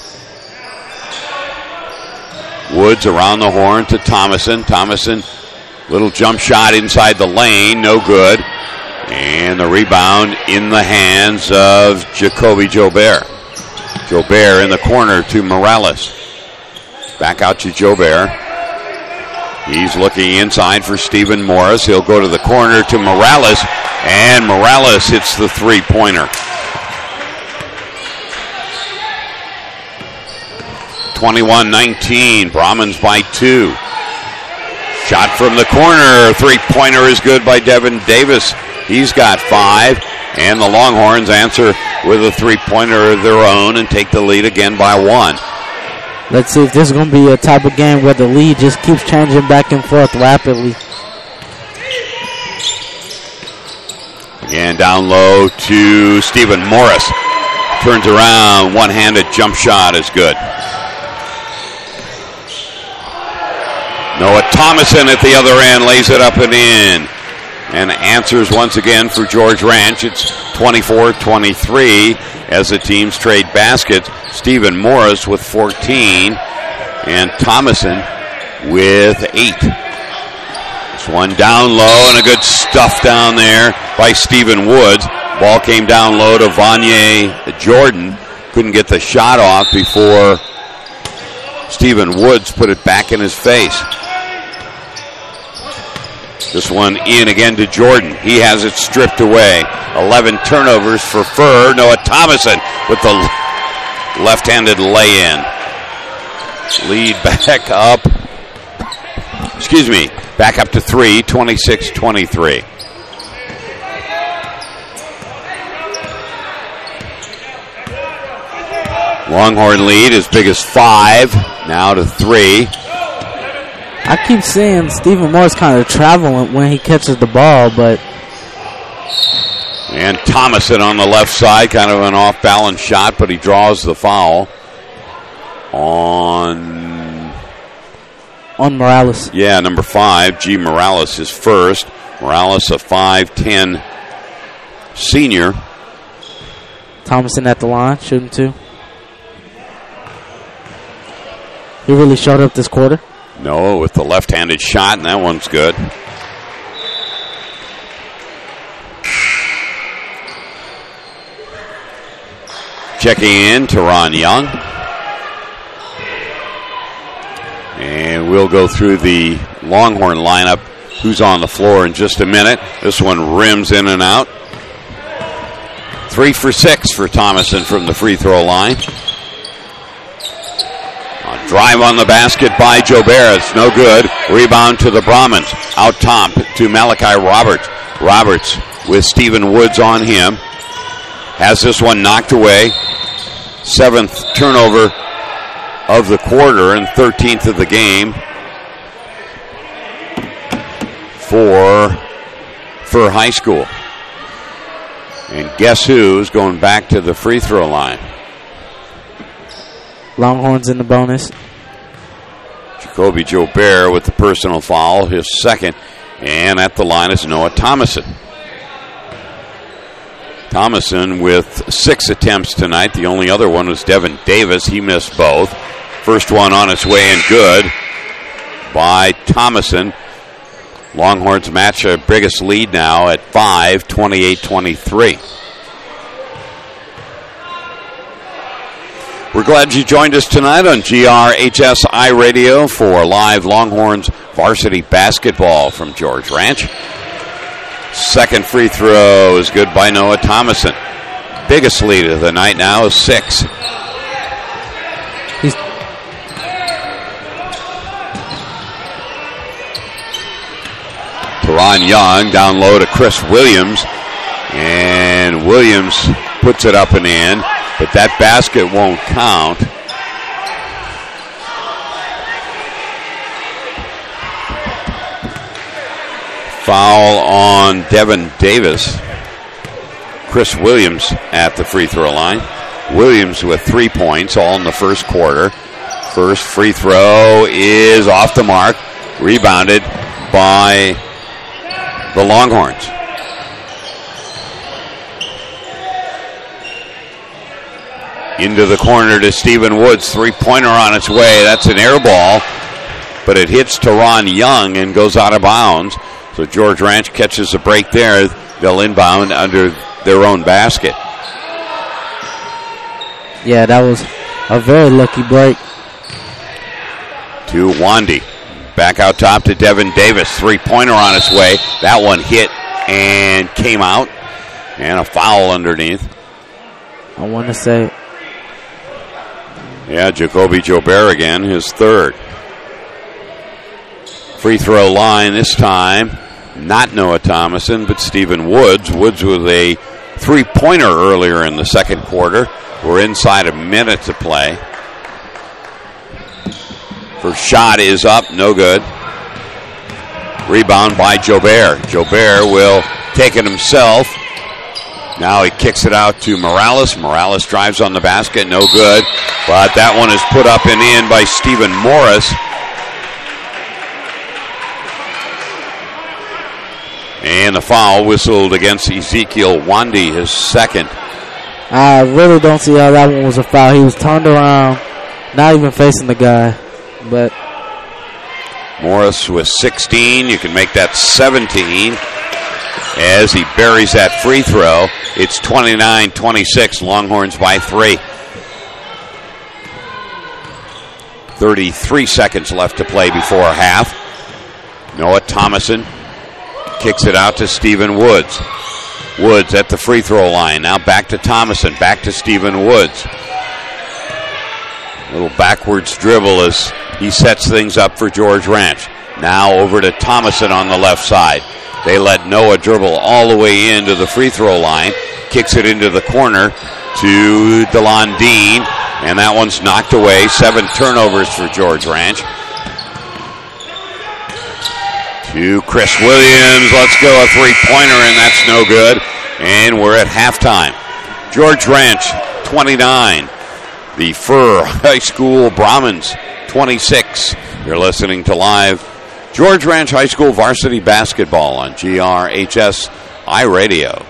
Woods around the horn to Thomason. Thomason, little jump shot inside the lane, no good. And the rebound in the hands of Jacoby Jobert. Jobert in the corner to Morales. Back out to Jobert. He's looking inside for Stephen Morris. He'll go to the corner to Morales, and Morales hits the three-pointer. 21-19, Brahmins by 2. Shot from the corner, three-pointer is good by Devin Davis. He's got 5, and the Longhorns answer with a three-pointer of their own and take the lead again by 1. Let's see if this is going to be a type of game where the lead just keeps changing back and forth rapidly. Again, down low to Stephen Morris. Turns around, one-handed jump shot is good. Noah Thomason at the other end lays it up and in. And answers once again for George Ranch. It's 24-23 as the teams trade baskets. Stephen Morris with 14 and Thomason with 8. This one down low and a good stuff down there by Stephen Woods. Ball came down low to Vanier Jordan. Couldn't get the shot off before Stephen Woods put it back in his face. This one in again to Jordan. He has it stripped away. 11 turnovers for Furr. Noah Thomason with the left-handed lay-in. Lead back up. Back up to 3, 26-23. Longhorn lead as big as 5, now to 3. I keep seeing Stephen Morris kind of traveling when he catches the ball, but... And Thomason on the left side, kind of an off-balance shot, but he draws the foul on Morales. Yeah, number 5, G. Morales is first. Morales, a 5'10" senior. Thomason at the line, shooting 2. He really showed up this quarter. No, with the left-handed shot, and that one's good. Checking in, Teron Young. And we'll go through the Longhorn lineup, who's on the floor in just a minute. This one rims in and out. 3 for 6 for Thomason from the free throw line. Drive on the basket by Jobert. It's no good. Rebound to the Brahmins. Out top to Malachi Roberts. Roberts with Stephen Woods on him. Has this one knocked away. 7th turnover of the quarter and 13th of the game for High School. And guess who's going back to the free throw line? Longhorns in the bonus. Jacoby Jobert with the personal foul, his second. And at the line is Noah Thomason. Thomason with 6 attempts tonight. The only other one was Devin Davis. He missed both. First one on its way and good by Thomason. Longhorns match their biggest lead now at 5, 28-23. We're glad you joined us tonight on GRHS Radio for live Longhorns varsity basketball from George Ranch. Second free throw is good by Noah Thomason. Biggest lead of the night now is 6. Teron Young down low to Chris Williams. And Williams puts it up and in, but that basket won't count. Foul on Devin Davis. Chris Williams at the free throw line. Williams with 3 points, all in the first quarter. First free throw is off the mark. Rebounded by the Longhorns. Into the corner to Stephen Woods. Three-pointer on its way. That's an air ball, but it hits Teron Young and goes out of bounds. So George Ranch catches a break there. They'll inbound under their own basket. Yeah, that was a very lucky break. To Wandy. Back out top to Devin Davis. Three-pointer on its way. That one hit and came out. And a foul underneath. I want to say... Yeah, Jacoby Jobert again, his third. Free throw line this time. Not Noah Thomason, but Stephen Woods. Woods with a three-pointer earlier in the second quarter. We're inside a minute to play. First shot is up, no good. Rebound by Jobert. Jobert will take it himself. Now he kicks it out to Morales. Morales drives on the basket, no good. But that one is put up and in by Stephen Morris. And the foul whistled against Ezekiel Wandy, his second. I really don't see how that one was a foul. He was turned around, not even facing the guy. But Morris with 16. You can make that 17 as he buries that free throw. It's 29-26. Longhorns by 3. 33 seconds left to play before half. Noah Thomason kicks it out to Stephen Woods. Woods at the free throw line. Now back to Thomason. Back to Stephen Woods. A little backwards dribble as he sets things up for George Ranch. Now over to Thomason on the left side. They let Noah dribble all the way into the free throw line. Kicks it into the corner to DeLon Dean. And that one's knocked away. 7 turnovers for George Ranch. To Chris Williams. Let's go. A three-pointer, and that's no good. And we're at halftime. George Ranch, 29. The Fur High School Brahmins, 26. You're listening to live George Ranch High School varsity basketball on GRHS iRadio.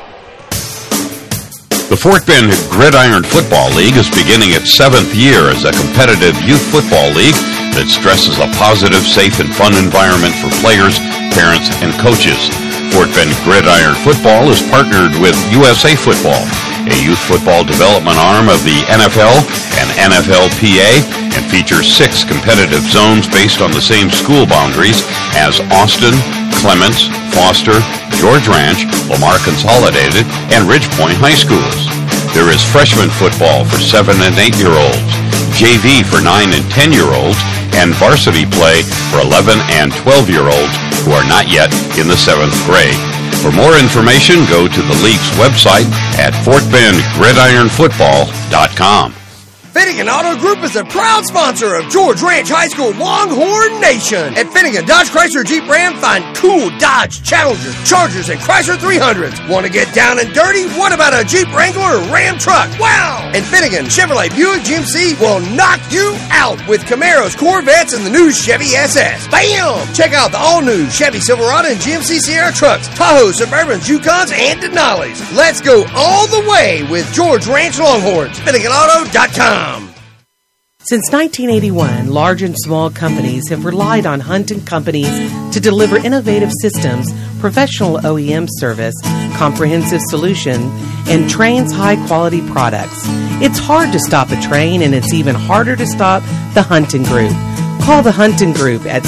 The Fort Bend Gridiron Football League is beginning its 7th year as a competitive youth football league that stresses a positive, safe, and fun environment for players, parents, and coaches. Fort Bend Gridiron Football is partnered with USA Football, a youth football development arm of the NFL and NFLPA, and features 6 competitive zones based on the same school boundaries as Austin, Clements, Foster, George Ranch, Lamar Consolidated, and Ridgepoint High Schools. There is freshman football for 7 and 8-year-olds, JV for 9 and 10-year-olds, and varsity play for 11 and 12-year-olds who are not yet in the 7th grade. For more information, go to the league's website at FortBendGridironFootball.com. Finnegan Auto Group is a proud sponsor of George Ranch High School Longhorn Nation. At Finnegan Dodge Chrysler Jeep Ram, find cool Dodge Challengers, Chargers, and Chrysler 300s. Want to get down and dirty? What about a Jeep Wrangler or Ram truck? Wow! And Finnegan Chevrolet Buick GMC will knock you out with Camaros, Corvettes, and the new Chevy SS. Bam! Check out the all-new Chevy Silverado and GMC Sierra trucks, Tahoe, Suburbans, Yukons, and Denali's. Let's go all the way with George Ranch Longhorns. FinneganAuto.com. Since 1981, large and small companies have relied on Hunt & Companies to deliver innovative systems, professional OEM service, comprehensive solution, and Train's high-quality products. It's hard to stop a train, and it's even harder to stop the Hunting Group. Call the Hunting Group at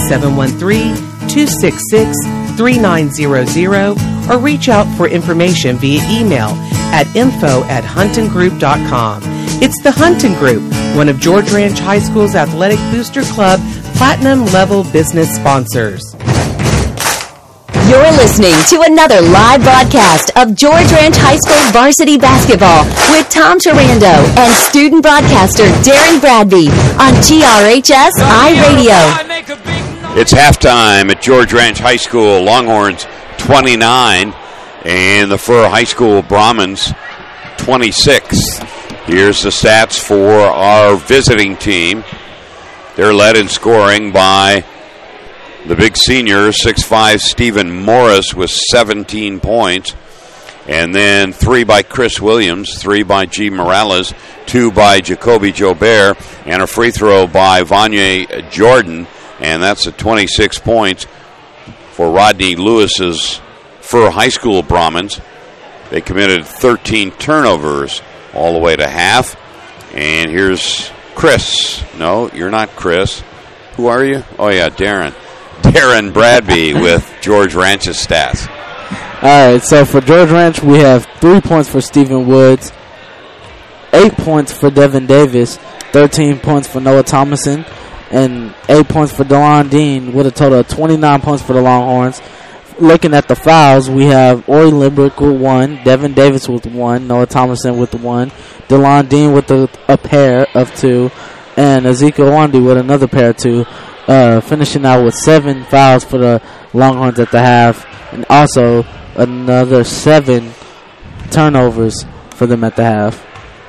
713-266-3900 or reach out for information via email at info@huntinggroup.com. It's the Hunting Group, one of George Ranch High School's Athletic Booster Club Platinum Level business sponsors. You're listening to another live broadcast of George Ranch High School varsity basketball with Tom Tarando and student broadcaster Darren Bradby on GRHS iRadio. It's halftime at George Ranch High School. Longhorns 29 and the Furr High School Brahmins 26. Here's the stats for our visiting team. They're led in scoring by the big senior, 6'5", Stephen Morris with 17 points. And then 3 by Chris Williams, 3 by G. Morales, 2 by Jacoby Jobert, and a free throw by Vanya Jordan. And that's at 26 points for Rodney Lewis's Furr High School Brahmins. They committed 13 turnovers all the way to half. And here's Chris. No, you're not Chris. Who are you? Oh, yeah, Darren. Darren Bradby with George Ranch's stats. All right, so for George Ranch, we have 3 points for Stephen Woods, 8 points for Devin Davis, 13 points for Noah Thomason, and 8 points for DeLon Dean, with a total of 29 points for the Longhorns. Looking at the fouls, we have Ori Limbrick with 1, Devin Davis with 1, Noah Thomason with 1, DeLon Dean with a pair of 2, and Ezekiel Wandy with another pair of 2. Finishing out with 7 fouls for the Longhorns at the half, and also another 7 turnovers for them at the half.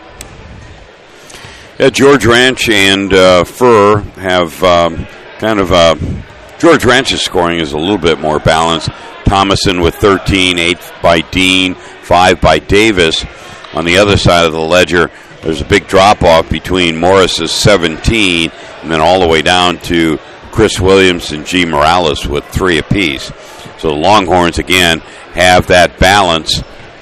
Yeah, George Ranch and Furr have George Ranch's scoring is a little bit more balanced. Thomason with 13, 8 by Dean, 5 by Davis. On the other side of the ledger, there's a big drop-off between Morris's 17 and then all the way down to Chris Williams and G. Morales with 3 apiece. So the Longhorns, again, have that balance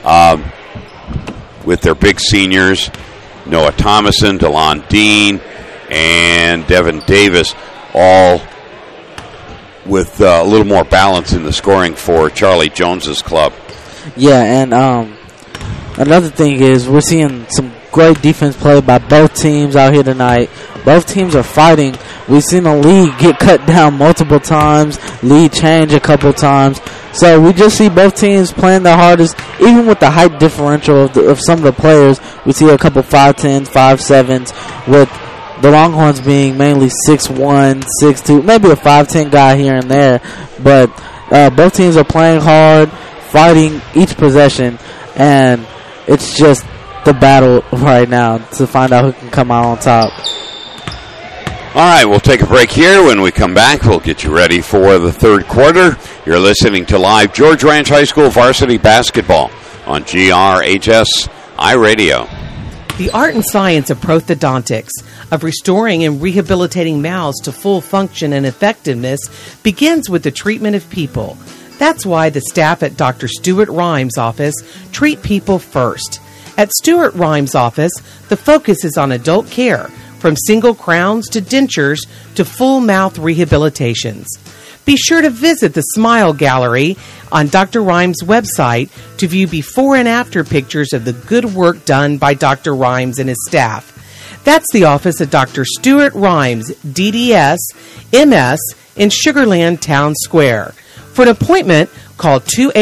with their big seniors, Noah Thomason, DeLon Dean, and Devin Davis, all with a little more balance in the scoring for Charlie Jones's club. Yeah, and another thing is we're seeing some great defense play by both teams out here tonight. Both teams are fighting. We've seen the lead get cut down multiple times, lead change a couple times. So we just see both teams playing their hardest, even with the height differential of some of the players. We see a couple 5'10", 5'7", with the Longhorns being mainly 6'1", 6'2", maybe a 5'10" guy here and there. But both teams are playing hard, fighting each possession, and it's just the battle right now to find out who can come out on top. All right, we'll take a break here. When we come back, we'll get you ready for the third quarter. You're listening to live George Ranch High School varsity basketball on GRHS iRadio. The art and science of prosthodontics, of restoring and rehabilitating mouths to full function and effectiveness, begins with the treatment of people. That's why the staff at Dr. Stuart Rhymes' office treat people first. At Stuart Rhymes' office, the focus is on adult care, from single crowns to dentures to full mouth rehabilitations. Be sure to visit the Smile Gallery on Dr. Rhymes' website to view before and after pictures of the good work done by Dr. Rhymes and his staff. That's the office of Dr. Stuart Rhymes, DDS, MS, in Sugar Land Town Square. For an appointment, call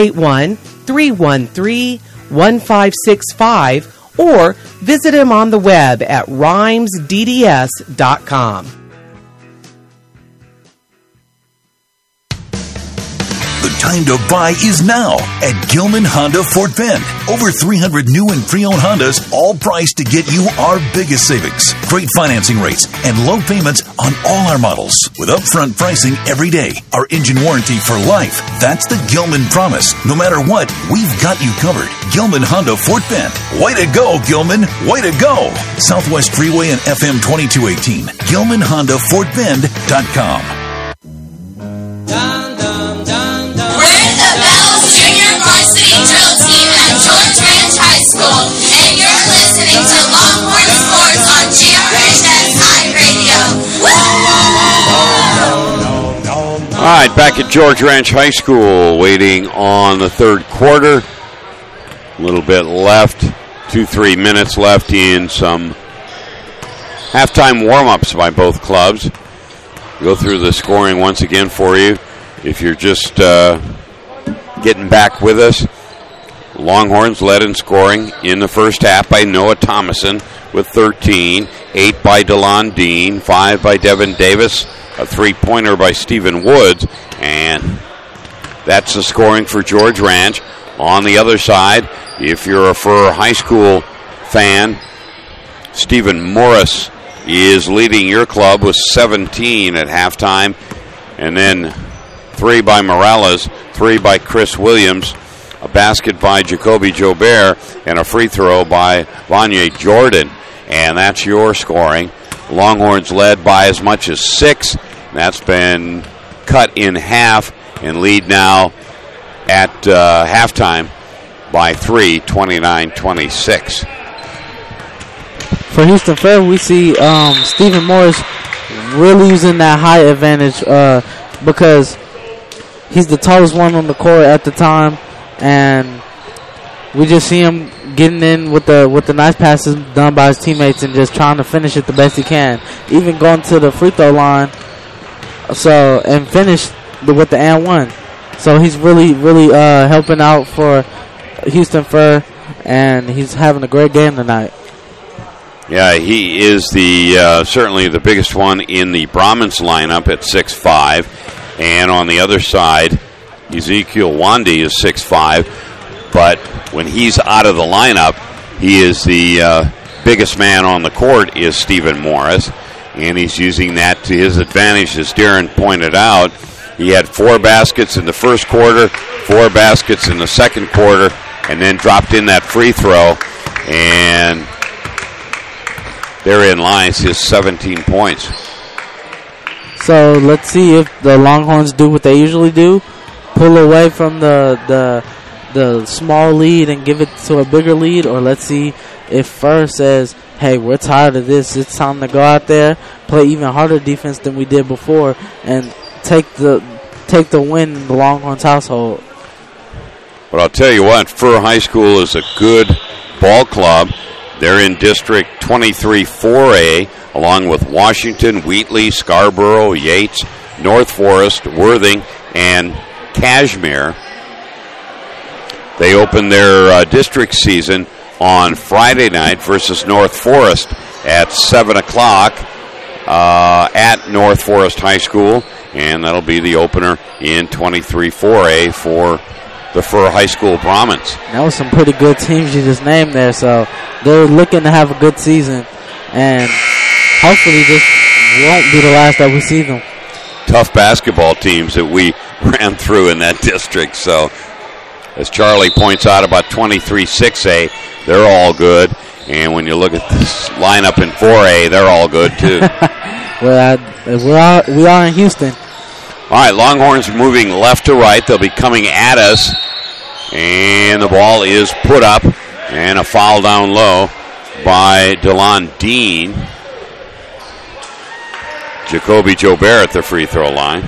281-313-1565 or visit him on the web at rhymesdds.com. The Time to buy is now at Gilman Honda Fort Bend. Over 300 new and pre-owned Hondas, all priced to get you our biggest savings. Great financing rates and low payments on all our models. With upfront pricing every day. Our engine warranty for life. That's the Gilman promise. No matter what, we've got you covered. Gilman Honda Fort Bend. Way to go, Gilman. Way to go. Southwest Freeway and FM 2218. GilmanHondaFortBend.com. We're the Bells Junior Varsity Drill Team at George Ranch High School, and you're listening to Longhorn Sports on GRHSI Radio. All right, back at George Ranch High School, waiting on the third quarter. A little bit left, 2-3 minutes left in some halftime warm-ups by both clubs. Go through the scoring once again for you. If you're just getting back with us, Longhorns led in scoring in the first half by Noah Thomason with 13, 8 by DeLon Dean, 5 by Devin Davis, a three-pointer by Stephen Woods, and that's the scoring for George Ranch. On the other side, if you're a Furr High School fan, Stephen Morris is leading your club with 17 at halftime, and then 3 by Morales, 3 by Chris Williams, a basket by Jacoby Jobert, and a free throw by Vanya Jordan. And that's your scoring. Longhorns led by as much as 6. That's been cut in half and lead now at halftime by 3, 29-26. For Houston Furr, we see Stephen Morris really using that height advantage because he's the tallest one on the court at the time, and we just see him getting in with the nice passes done by his teammates and just trying to finish it the best he can. Even going to the free throw line, and finish with the and one. So he's really helping out for Houston Furr, and he's having a great game tonight. Yeah, he is certainly the biggest one in the Brahmins lineup at 6'5", and on the other side, Ezekiel Wandy is 6'5", but when he's out of the lineup, he is the biggest man on the court is Stephen Morris, and he's using that to his advantage, as Darren pointed out. He had 4 baskets in the first quarter, 4 baskets in the second quarter, and then dropped in that free throw, and therein lies his 17 points. So let's see if the Longhorns do what they usually do, pull away from the small lead and give it to a bigger lead, or let's see if Furr says, hey, we're tired of this, it's time to go out there, play even harder defense than we did before, and take the win in the Longhorns household. But I'll tell you what, Furr High School is a good ball club. They're in District 23-4A, along with Washington, Wheatley, Scarborough, Yates, North Forest, Worthing, and Cashmere. They open their district season on Friday night versus North Forest at 7 o'clock at North Forest High School, and that'll be the opener in 23-4A for the Furr High School Brahmins. That was some pretty good teams you just named there, so they're looking to have a good season, and hopefully this won't be the last that we see them. Tough basketball teams that we ran through in that district, so as Charlie points out about 23-6A, they're all good, and when you look at this lineup in 4A, they're all good too. We are in Houston. All right, Longhorns moving left to right. They'll be coming at us. And the ball is put up. And a foul down low by DeLon Dean. Jacoby Jobert at the free throw line.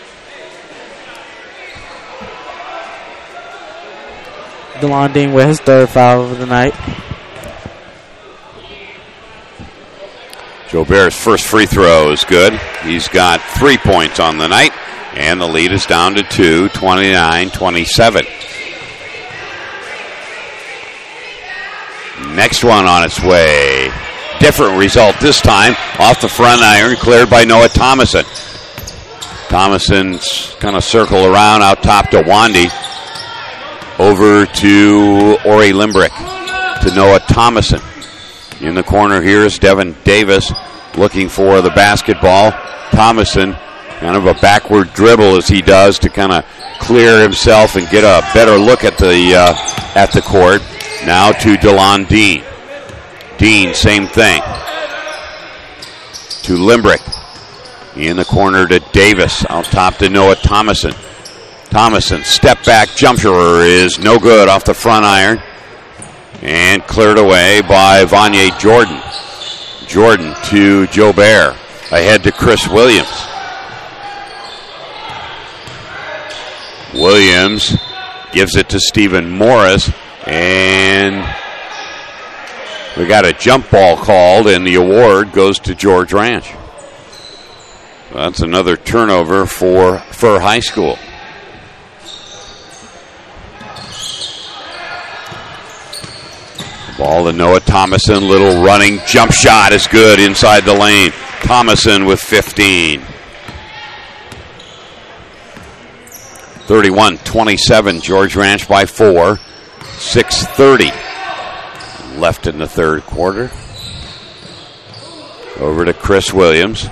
DeLon Dean with his third foul of the night. Jobert's first free throw is good. He's got 3 points on the night. And the lead is down to 2, 29-27. Next one on its way. Different result this time. Off the front iron, cleared by Noah Thomason. Thomason's kind of circle around out top to Wandy. Over to Ori Limbrick. To Noah Thomason. In the corner here is Devin Davis looking for the basketball. Thomason, kind of a backward dribble as he does to kind of clear himself and get a better look at the court. Now to DeLon Dean. Dean, same thing. To Limbrick. In the corner to Davis. Out top to Noah Thomason. Thomason, step back jumper is no good off the front iron. And cleared away by Vanier Jordan. Jordan to Joe Bear. Ahead to Chris Williams. Williams gives it to Stephen Morris. And we got a jump ball called, and the award goes to George Ranch. That's another turnover for High School. Ball to Noah Thomason. Little running jump shot is good inside the lane. Thomason with 15. 31-27. George Ranch by 4. 6:30 left in the third quarter. Over to Chris Williams.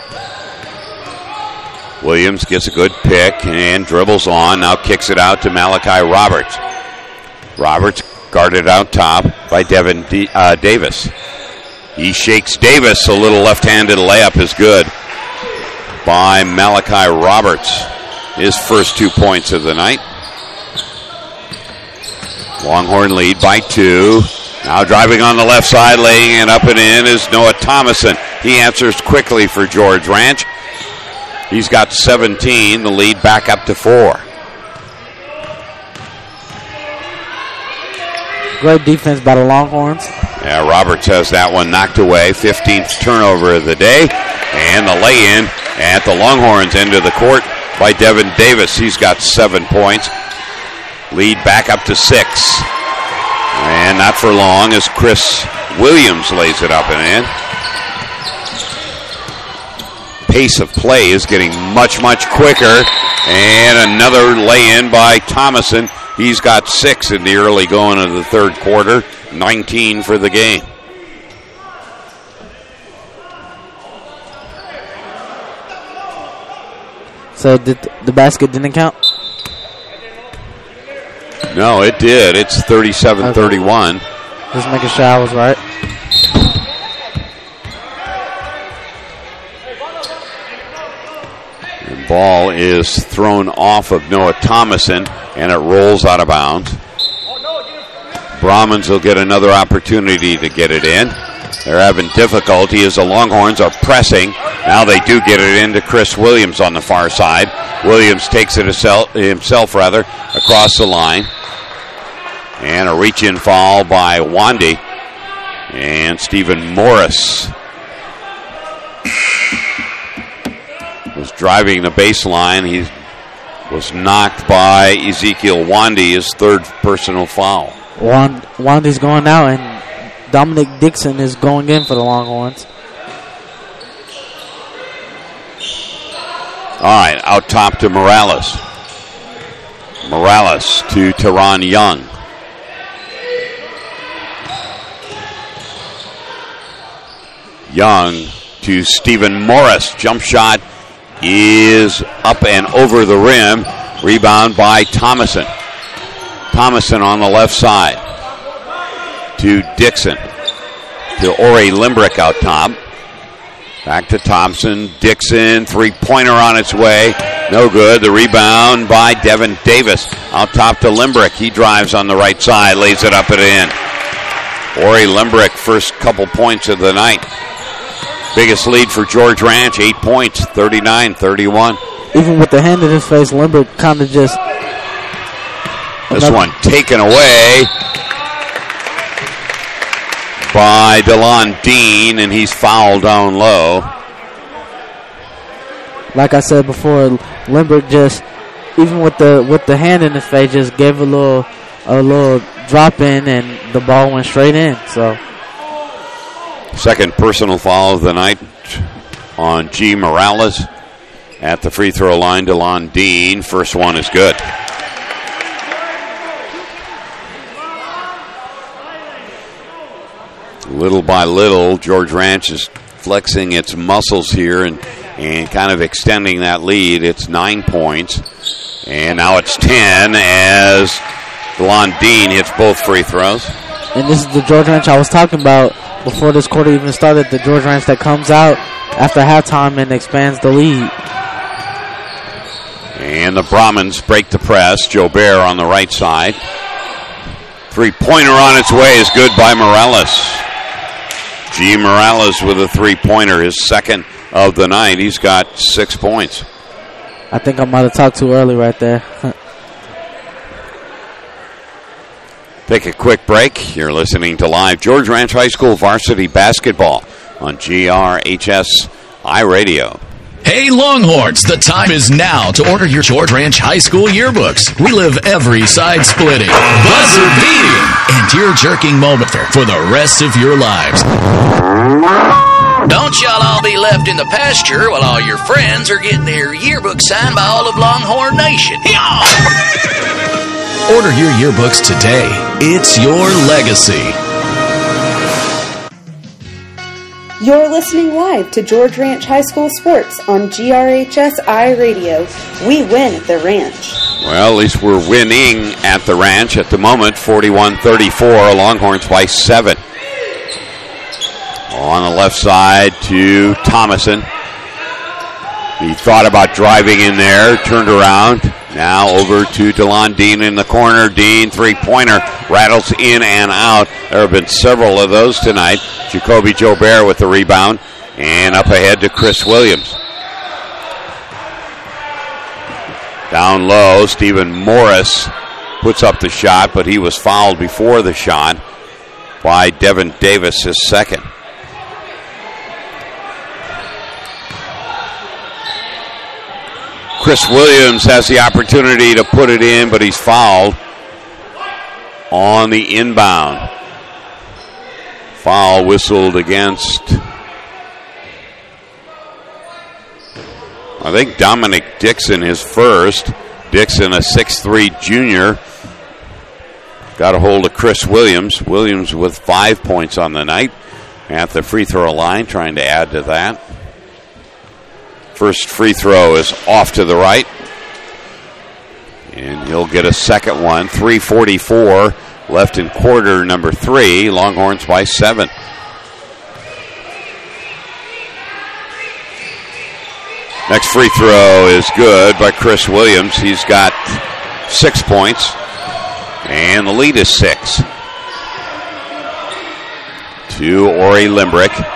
Williams gets a good pick and dribbles on. Now kicks it out to Malachi Roberts. Roberts guarded out top by Devin Davis. He shakes Davis. A little left-handed layup is good by Malachi Roberts. His first 2 points of the night. Longhorn lead by 2. Now driving on the left side, laying it up and in is Noah Thomason. He answers quickly for George Ranch. He's got 17. The lead back up to 4. Great defense by the Longhorns. Yeah, Roberts has that one knocked away. 15th turnover of the day. And the lay-in at the Longhorns end of the court by Devin Davis. He's got 7 points. Lead back up to 6. And not for long as Chris Williams lays it up and in. Pace of play is getting much, much quicker. And another lay-in by Thomason. He's got 6 in the early going of the third quarter. 19 for the game. So the basket didn't count? No, it did. It's 37-31. Just making sure I was right. The ball is thrown off of Noah Thomason, and it rolls out of bounds. Brahmins will get another opportunity to get it in. They're having difficulty as the Longhorns are pressing. Now they do get it into Chris Williams on the far side. Williams takes it himself across the line. And a reach-in foul by Wandy. And Stephen Morris was driving the baseline. He was knocked by Ezekiel Wandy, his third personal foul. Wandy's going out, and Dominic Dixon is going in for the Longhorns. All right, out top to Morales. Morales to Teron Young. Young to Stephen Morris. Jump shot is up and over the rim. Rebound by Thomason. Thomason on the left side to Dixon. To Ori Limbrick out top. Back to Thompson. Dixon, three-pointer on its way. No good. The rebound by Devin Davis. Out top to Limbrick. He drives on the right side. Lays it up and in. Ori Limbrick, first couple points of the night. Biggest lead for George Ranch, 8 points, 39-31. Even with the hand in his face, Limbrick kind of just... This one taken away by DeLon Dean, and he's fouled down low. Like I said before, Limbrick just, even with the hand in his face, just gave a little drop in, and the ball went straight in. So, second personal foul of the night on G. Morales. At the free throw line, DeLon Dean. First one is good. Little by little, George Ranch is flexing its muscles here and kind of extending that lead. It's 9 points. And now it's 10 as DeLon Dean hits both free throws. And this is the George Ranch I was talking about before this quarter even started. The George Ranch that comes out after halftime and expands the lead. And the Brahmins break the press. Joe Bear on the right side. Three-pointer on its way is good by Morales. G. Morales with a three-pointer, his second of the night. He's got 6 points. I think I might have talked too early right there. Take a quick break. You're listening to live George Ranch High School varsity basketball on GRHS iRadio. Hey Longhorns, the time is now to order your George Ranch High School yearbooks. Relive every side-splitting, buzzer-beating, and tear-jerking moment for the rest of your lives. Don't y'all all be left in the pasture while all your friends are getting their yearbook signed by all of Longhorn Nation. Order your yearbooks today. It's your legacy. You're listening live to George Ranch High School Sports on GRHS iRadio. We win at the ranch. Well, at least we're winning at the ranch at the moment, 41-34, Longhorns by 7. On the left side to Thomason. He thought about driving in there, turned around. Now over to DeLon Dean in the corner. Dean, three-pointer, rattles in and out. There have been several of those tonight. Jacoby Joubert with the rebound. And up ahead to Chris Williams. Down low, Stephen Morris puts up the shot, but he was fouled before the shot by Devin Davis, his second. Chris Williams has the opportunity to put it in, but he's fouled on the inbound. Foul whistled against, I think, Dominic Dixon, his first. Dixon, a 6'3 junior. Got a hold of Chris Williams. Williams with 5 points on the night at the free throw line, trying to add to that. First free throw is off to the right. And he'll get a second one. 3:44 left in quarter number 3. Longhorns by 7. Next free throw is good by Chris Williams. He's got 6 points. And the lead is 6. To Ori Limbrick.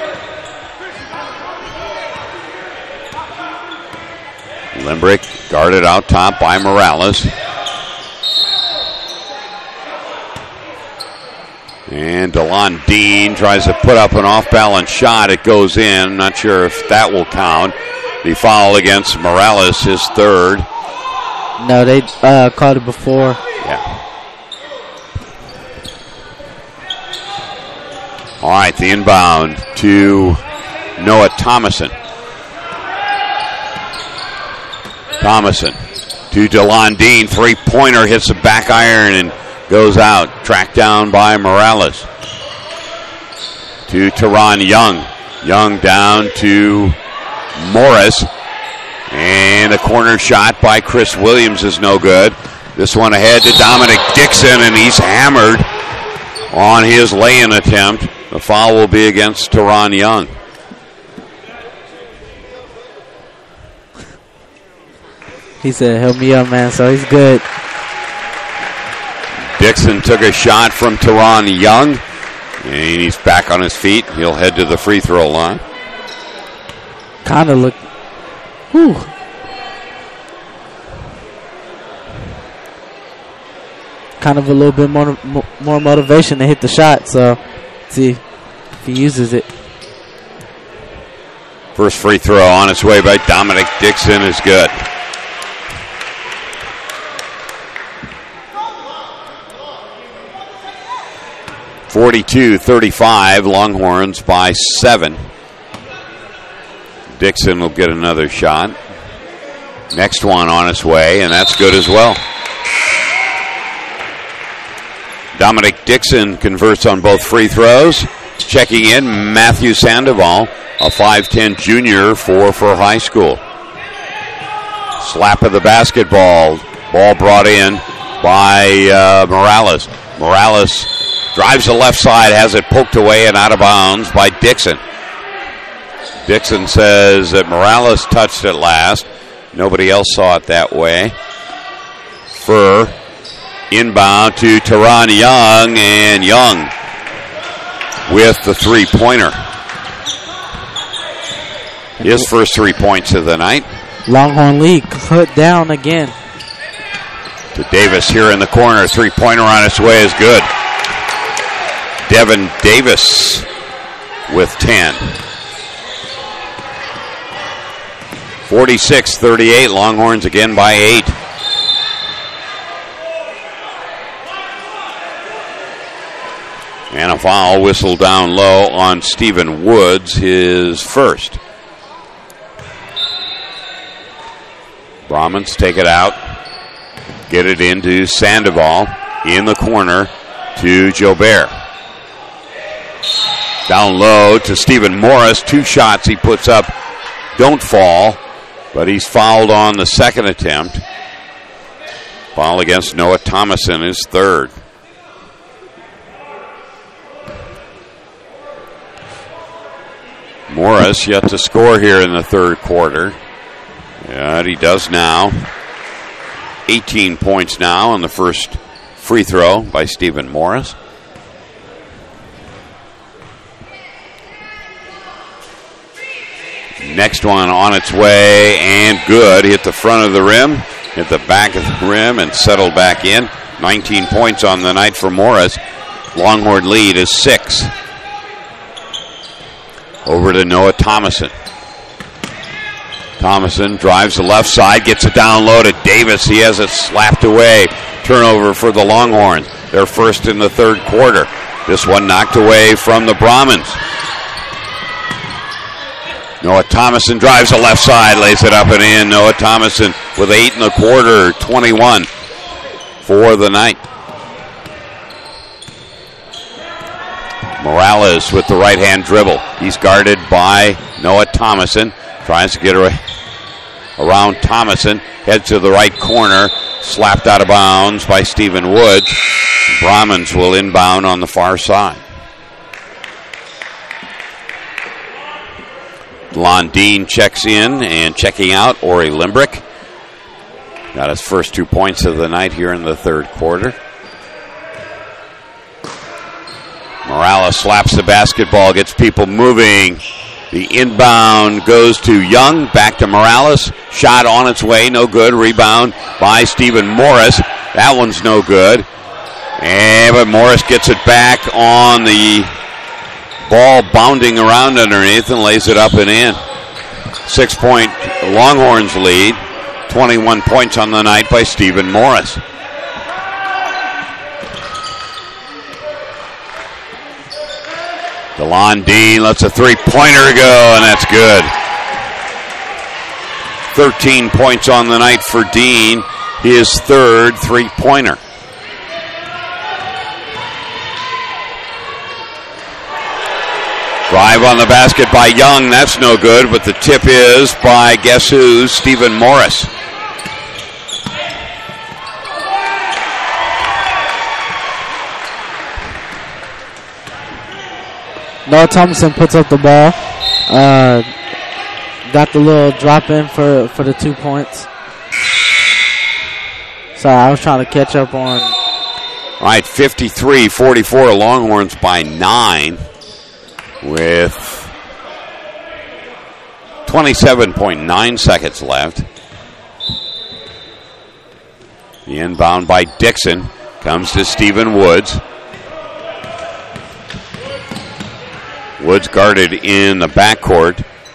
Limbrick guarded out top by Morales. And DeLon Dean tries to put up an off-balance shot. It goes in. Not sure if that will count. The foul against Morales, his third. No, they called it before. Yeah. All right, the inbound to Noah Thomason. Thomason to DeLon Dean. Three-pointer hits the back iron and goes out. Tracked down by Morales. To Teron Young. Young down to Morris. And a corner shot by Chris Williams is no good. This one ahead to Dominic Dixon, and he's hammered on his lay-in attempt. The foul will be against Teron Young. He said, help me up, man, so he's good. Dixon took a shot from Teron Young, and he's back on his feet. He'll head to the free throw line. Kind of look. Whew. Kind of a little bit more motivation to hit the shot, so see if he uses it. First free throw on its way by Dominic Dixon is good. (42-35), Longhorns by 7. Dixon will get another shot. Next one on its way, and that's good as well. Dominic Dixon converts on both free throws. Checking in, Matthew Sandoval, a 5'10 junior for high school. Slap of the basketball. Ball brought in by Morales. Morales drives the left side, has it poked away and out of bounds by Dixon. Dixon says that Morales touched it last. Nobody else saw it that way. Furr inbound to Teron Young, and Young with the three-pointer. His first 3 points of the night. Longhorn lead cut down again. To Davis here in the corner. Three-pointer on its way is good. Devin Davis with 10. 46-38. Longhorns again by 8. And a foul whistle down low on Stephen Woods, his first. Brahmins take it out. Get it into Sandoval in the corner to Jobert. Down low to Stephen Morris. 2 shots he puts up don't fall, but he's fouled on the second attempt. Foul against Noah Thomason, his third. Morris yet to score here in the third quarter. Yeah, he does now. 18 points now on the first free throw by Stephen Morris. Next one on its way and good. Hit the front of the rim, hit the back of the rim, and settled back in. 19 points on the night for Morris. Longhorn lead is 6. Over to Noah Thomason. Thomason drives the left side, gets it down low to Davis. He has it slapped away. Turnover for the Longhorns. They're first in the third quarter. This one knocked away from the Brahmins. Noah Thomason drives the left side, lays it up and in. Noah Thomason with 8 in the quarter, 21 for the night. Morales with the right-hand dribble. He's guarded by Noah Thomason. Tries to get around Thomason. Heads to the right corner. Slapped out of bounds by Stephen Woods. Brahmins will inbound on the far side. Londine checks in and checking out. Ori Limbrick got his first 2 points of the night here in the third quarter. Morales slaps the basketball, gets people moving. The inbound goes to Young, back to Morales. Shot on its way, no good. Rebound by Stephen Morris. That one's no good. But Morris gets it back on the ball, bounding around underneath, and lays it up and in. 6-point Longhorns lead. 21 points on the night by Stephen Morris. DeLon Dean lets a three-pointer go, and that's good. 13 points on the night for Dean, his third three-pointer. Drive on the basket by Young, that's no good, but the tip is by guess who? Stephen Morris. Noah Thomason puts up the ball. Got the little drop in for the 2 points. Sorry, I was trying to catch up on. All right, 53-44, Longhorns by 9 with 27.9 seconds left. The inbound by Dixon comes to Stephen Woods. Woods guarded in the backcourt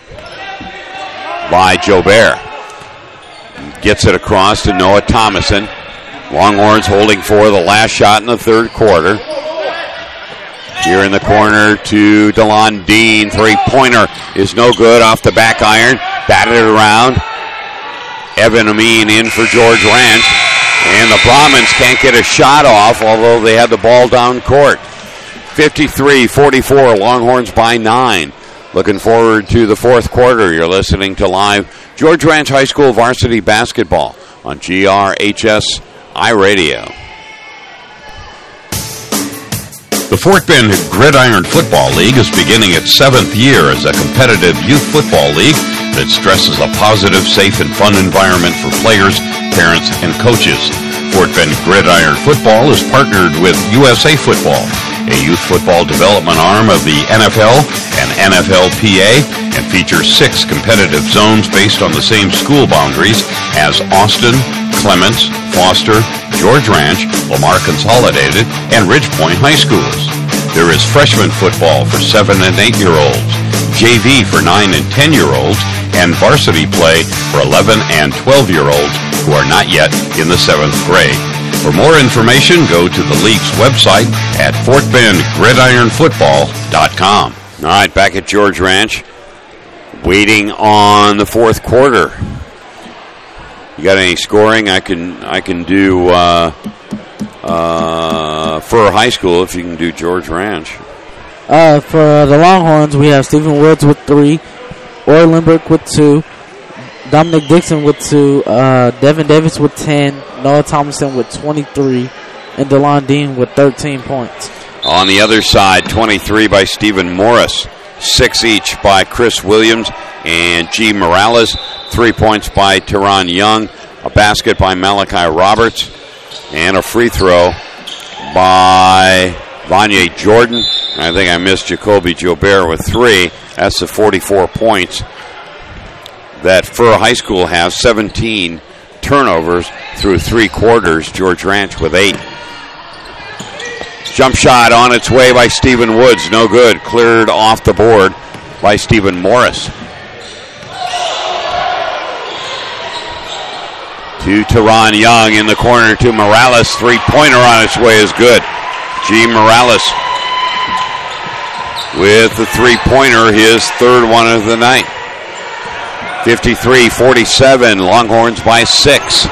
by Jobert. Gets it across to Noah Thomason. Longhorns holding for the last shot in the third quarter. Here in the corner to DeLon Dean. Three-pointer is no good off the back iron. Batted it around. Evan Amin in for George Ranch. And the Brahmins can't get a shot off, although they had the ball down court. 53-44, Longhorns by 9. Looking forward to the fourth quarter. You're listening to live George Ranch High School varsity basketball on GRHS iRadio. The Fort Bend Gridiron Football League is beginning its 7th year as a competitive youth football league that stresses a positive, safe, and fun environment for players, parents, and coaches. Fort Bend Gridiron Football is partnered with USA Football, a youth football development arm of the NFL and NFLPA, and features 6 competitive zones based on the same school boundaries as Austin, Clements, Foster, George Ranch, Lamar Consolidated, and Ridge Point High Schools. There is freshman football for 7 and 8-year-olds, JV for 9 and 10-year-olds, and varsity play for 11 and 12-year-olds who are not yet in the 7th grade. For more information, go to the league's website at FortBendGridironFootball.com. All right, back at George Ranch, waiting on the fourth quarter. You got any scoring? I can do for high school if you can do George Ranch. For the Longhorns, we have Stephen Woods with 3, Orr Lindbergh with 2, Dominic Dixon with 2, Devin Davis with 10, Noah Thomason with 23, and DeLon Dean with 13 points. On the other side, 23 by Stephen Morris, 6 each by Chris Williams and G. Morales, 3 points by Teron Young, a basket by Malachi Roberts, and a free throw by Vanya Jordan. I think I missed Jacoby Jobert with 3. That's the 44 points that Furr High School has. 17 turnovers through 3 quarters. George Ranch with 8. Jump shot on its way by Stephen Woods. No good. Cleared off the board by Stephen Morris. To Teron Young in the corner to Morales. 3-pointer on its way is good. G. Morales with the 3-pointer, his 3rd one of the night. 53-47, Longhorns by 6.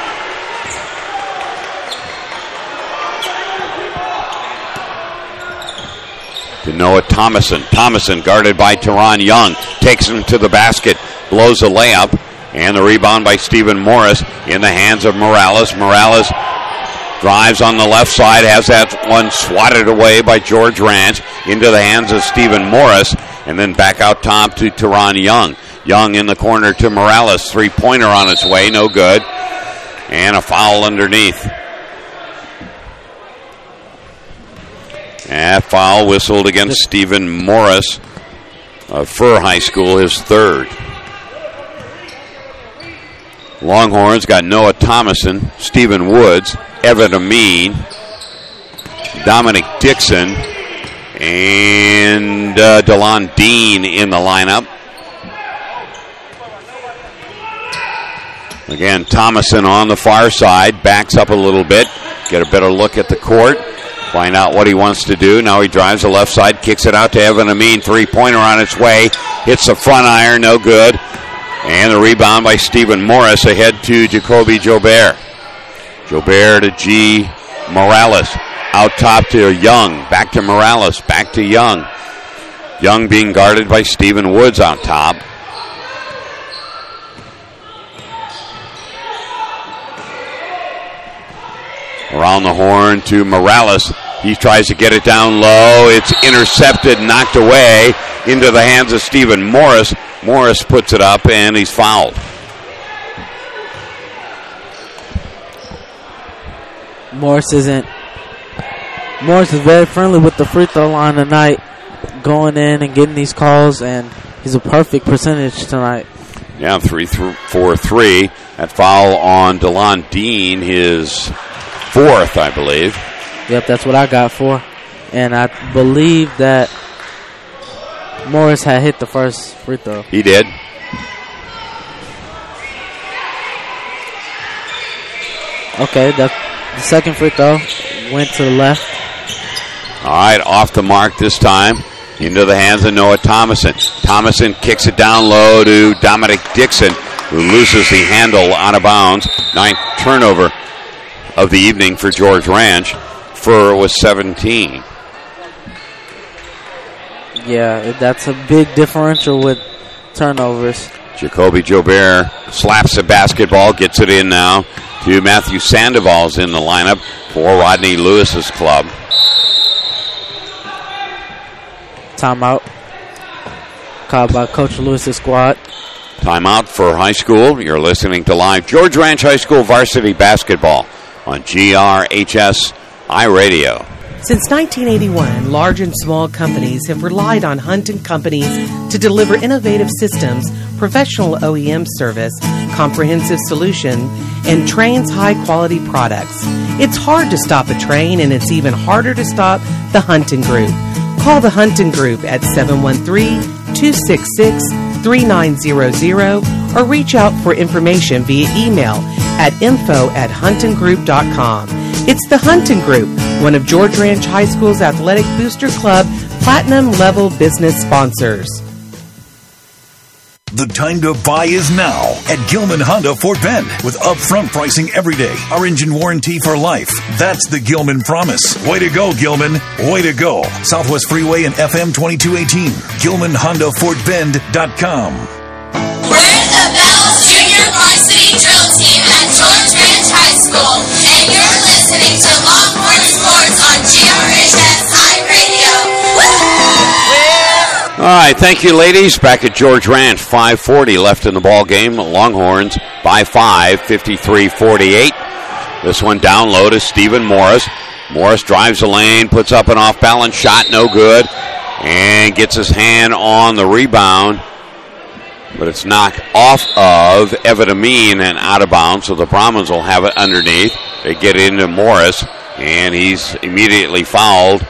To Noah Thomason. Thomason guarded by Teron Young. Takes him to the basket. Blows a layup. And the rebound by Stephen Morris in the hands of Morales. Morales drives on the left side. Has that one swatted away by George Ranch into the hands of Stephen Morris. And then back out top to Teron Young. Young in the corner to Morales. 3-pointer on its way. No good. And a foul underneath. And foul whistled against Stephen Morris of Furr High School, his 3rd. Longhorns got Noah Thomason, Stephen Woods, Evan Amin, Dominic Dixon, and DeLon Dean in the lineup. Again, Thomason on the far side, backs up a little bit, get a better look at the court. Find out what he wants to do. Now he drives the left side, kicks it out to Evan Amin. 3-pointer on its way. Hits the front iron, no good. And the rebound by Stephen Morris ahead to Jacoby Jobert. Jobert to G. Morales. Out top to Young. Back to Morales. Back to Young. Young being guarded by Stephen Woods out top. Around the horn to Morales. He tries to get it down low. It's intercepted, knocked away into the hands of Stephen Morris. Morris puts it up, and he's fouled. Morris is very friendly with the free throw line tonight, going in and getting these calls, and he's a perfect percentage tonight. Yeah, 3-4-3. That foul on DeLon Dean, his 4th, I believe. Yep, that's what I got for. And I believe that Morris had hit the first free throw. He did. Okay, the second free throw went to the left. All right, off the mark this time. Into the hands of Noah Thomason. Thomason kicks it down low to Dominic Dixon. who loses the handle out of bounds. 9th turnover of the evening for George Ranch. Furr was 17. Yeah, that's a big differential with turnovers. Jacoby Jobert slaps the basketball, gets it in now to Matthew Sandoval's in the lineup for Rodney Lewis's club. Timeout called by Coach Lewis's squad. Timeout for high school. You're listening to live George Ranch High School varsity basketball on GRHS iRadio. Since 1981, large and small companies have relied on Hunt & Companies to deliver innovative systems, professional OEM service, comprehensive solution, and Train's high-quality products. It's hard to stop a Train, and it's even harder to stop the Hunton Group. Call the Hunton Group at 713-266-3900 or reach out for information via email at info@huntongroup.com. It's the Hunton Group, one of George Ranch High School's Athletic Booster Club Platinum Level business sponsors. The time to buy is now at Gilman Honda Fort Bend with upfront pricing every day. Our engine warranty for life. That's the Gilman promise. Way to go, Gilman. Way to go. Southwest Freeway and FM 2218. GilmanHondaFortBend.com. We're the Bells Junior Varsity Drill Team at George Ranch High School, and you're listening to Longhorn Sports on GRHS iRadio. All right, thank you, ladies. Back at George Ranch, 5:40 left in the ball game. Longhorns by 5, 53-48. This one down low to Stephen Morris. Morris drives the lane, puts up an off-balance shot, no good, and gets his hand on the rebound. But it's knocked off of Evan Amin and out of bounds, so the Brahmins will have it underneath. They get into Morris, and he's immediately fouled.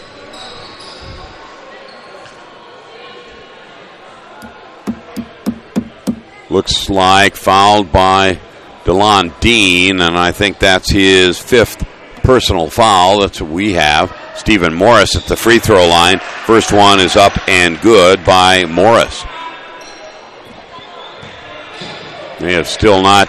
Looks like fouled by DeLon Dean, and I think that's his 5th personal foul. That's what we have. Stephen Morris at the free throw line. First one is up and good by Morris. They have still not,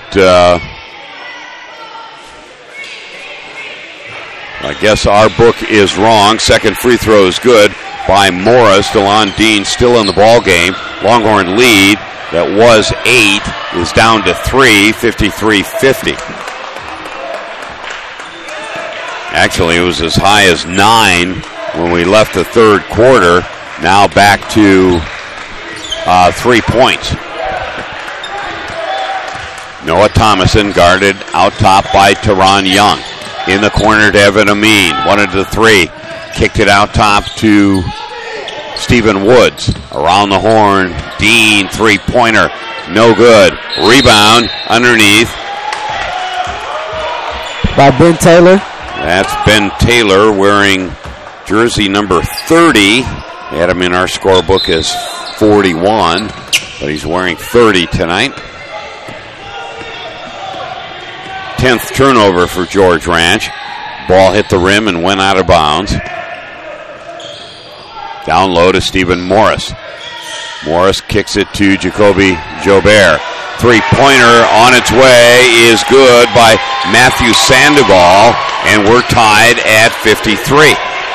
I guess our book is wrong. Second free throw is good by Morris. DeLon Dean still in the ball game. Longhorn lead that was 8 is down to 3, 53-50. Actually, it was as high as 9 when we left the third quarter. Now back to 3 points. Noah Thomason guarded out top by Teron Young. In the corner to Evan Amin. 1 to 3. Kicked it out top to Stephen Woods. Around the horn. Dean, three-pointer. No good. Rebound underneath. By Ben Taylor. That's Ben Taylor wearing jersey number 30. They had him in our scorebook as 41, but he's wearing 30 tonight. 10th turnover for George Ranch. Ball hit the rim and went out of bounds. Down low to Stephen Morris. Morris kicks it to Jacoby Jobert. Three-pointer on its way is good by Matthew Sandoval, and we're tied at 53.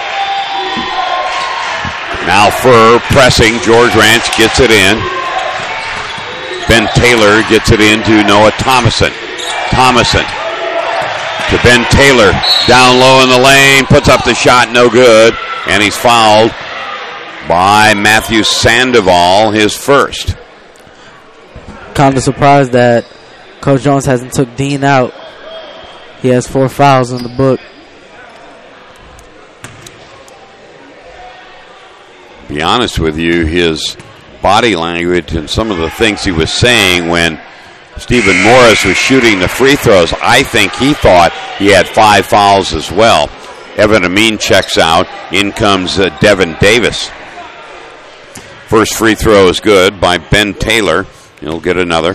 Now Furr pressing. George Ranch gets it in. Ben Taylor gets it into Noah Thomason. Thomason to Ben Taylor. Down low in the lane. Puts up the shot. No good. And he's fouled by Matthew Sandoval, his first. Kind of surprised that Coach Jones hasn't took Dean out. He has 4 fouls in the book. Be honest with you, his body language and some of the things he was saying when Stephen Morris was shooting the free throws, I think he thought he had 5 fouls as well. Evan Amin checks out. In comes Devin Davis. First free throw is good by Ben Taylor. He'll get another.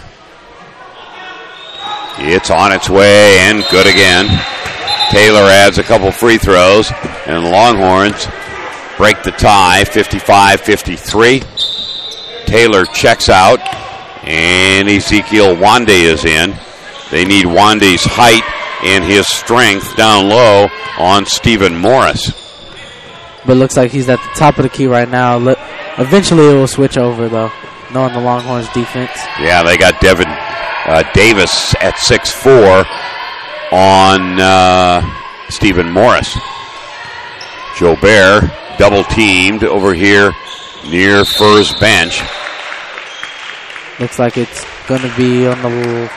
It's on its way and good again. Taylor adds a couple free throws, and the Longhorns break the tie, 55-53. Taylor checks out, And Ezekiel Wande is in. They need Wande's height and his strength down low on Stephen Morris. But it looks like he's at the top of the key right now. Eventually it will switch over, though, knowing the Longhorns' defense. Yeah, they got Devin Davis at 6'4" on Stephen Morris. Jobert double-teamed over here near Furr's bench. Looks like it's going to be on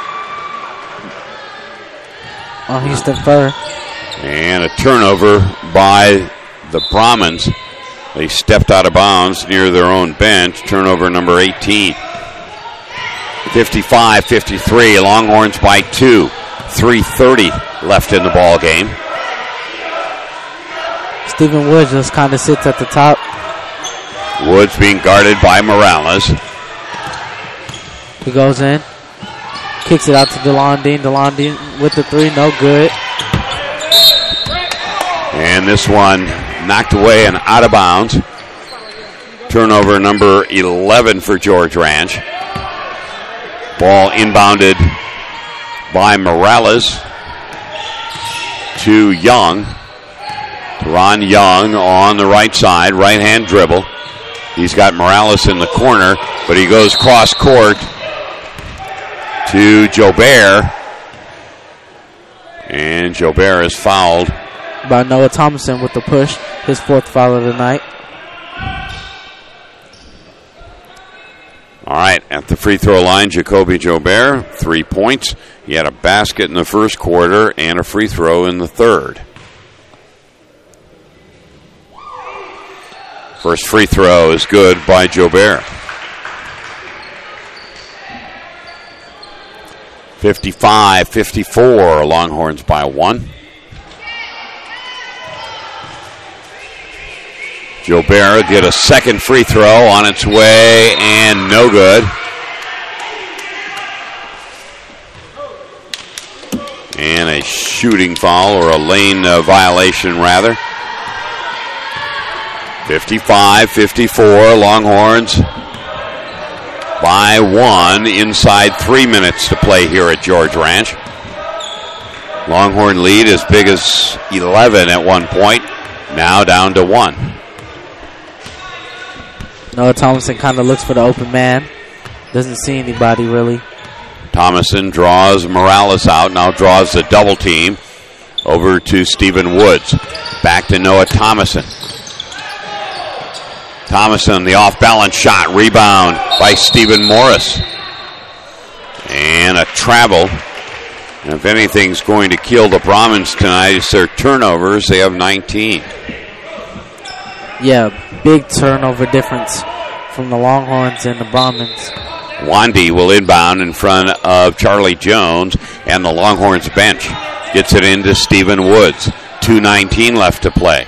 Houston Furr. And a turnover by the Brahmins. They stepped out of bounds near their own bench. Turnover number 18. 55-53. Longhorns by 2. 3:30 left in the ball game. Stephen Woods just kind of sits at the top. Woods being guarded by Morales. He goes in. Kicks it out to DeLondine. DeLondine with the three. No good. And this one knocked away and out of bounds. Turnover number 11 for George Ranch. Ball inbounded by Morales to Young. Ron Young on the right side, right-hand dribble. He's got Morales in the corner, but he goes cross court to Jobert. And Jobert is fouled by Noah Thomason with the push, his 4th foul of the night. All right, at the free throw line, Jacoby Jobert, 3 points. He had a basket in the first quarter and a free throw in the third. First free throw is good by Jobert. 55-54, Longhorns by 1. Jobert will get a second free throw on its way and no good. And a shooting foul, or a lane violation rather. 55-54, Longhorns by 1 inside 3 minutes to play here at George Ranch. Longhorn lead as big as 11 at one point, now down to 1. Noah Thomason kind of looks for the open man. Doesn't see anybody really. Thomason draws Morales out, now draws the double team over to Stephen Woods. Back to Noah Thomason. Thomason, the off-balance shot, rebound by Stephen Morris. And a travel. And if anything's going to kill the Brahmins tonight, it's their turnovers. They have 19. Yeah, big turnover difference from the Longhorns and the Brahmins. Wandy will inbound in front of Charlie Jones, and the Longhorns bench gets it into Stephen Woods. 2:19 left to play.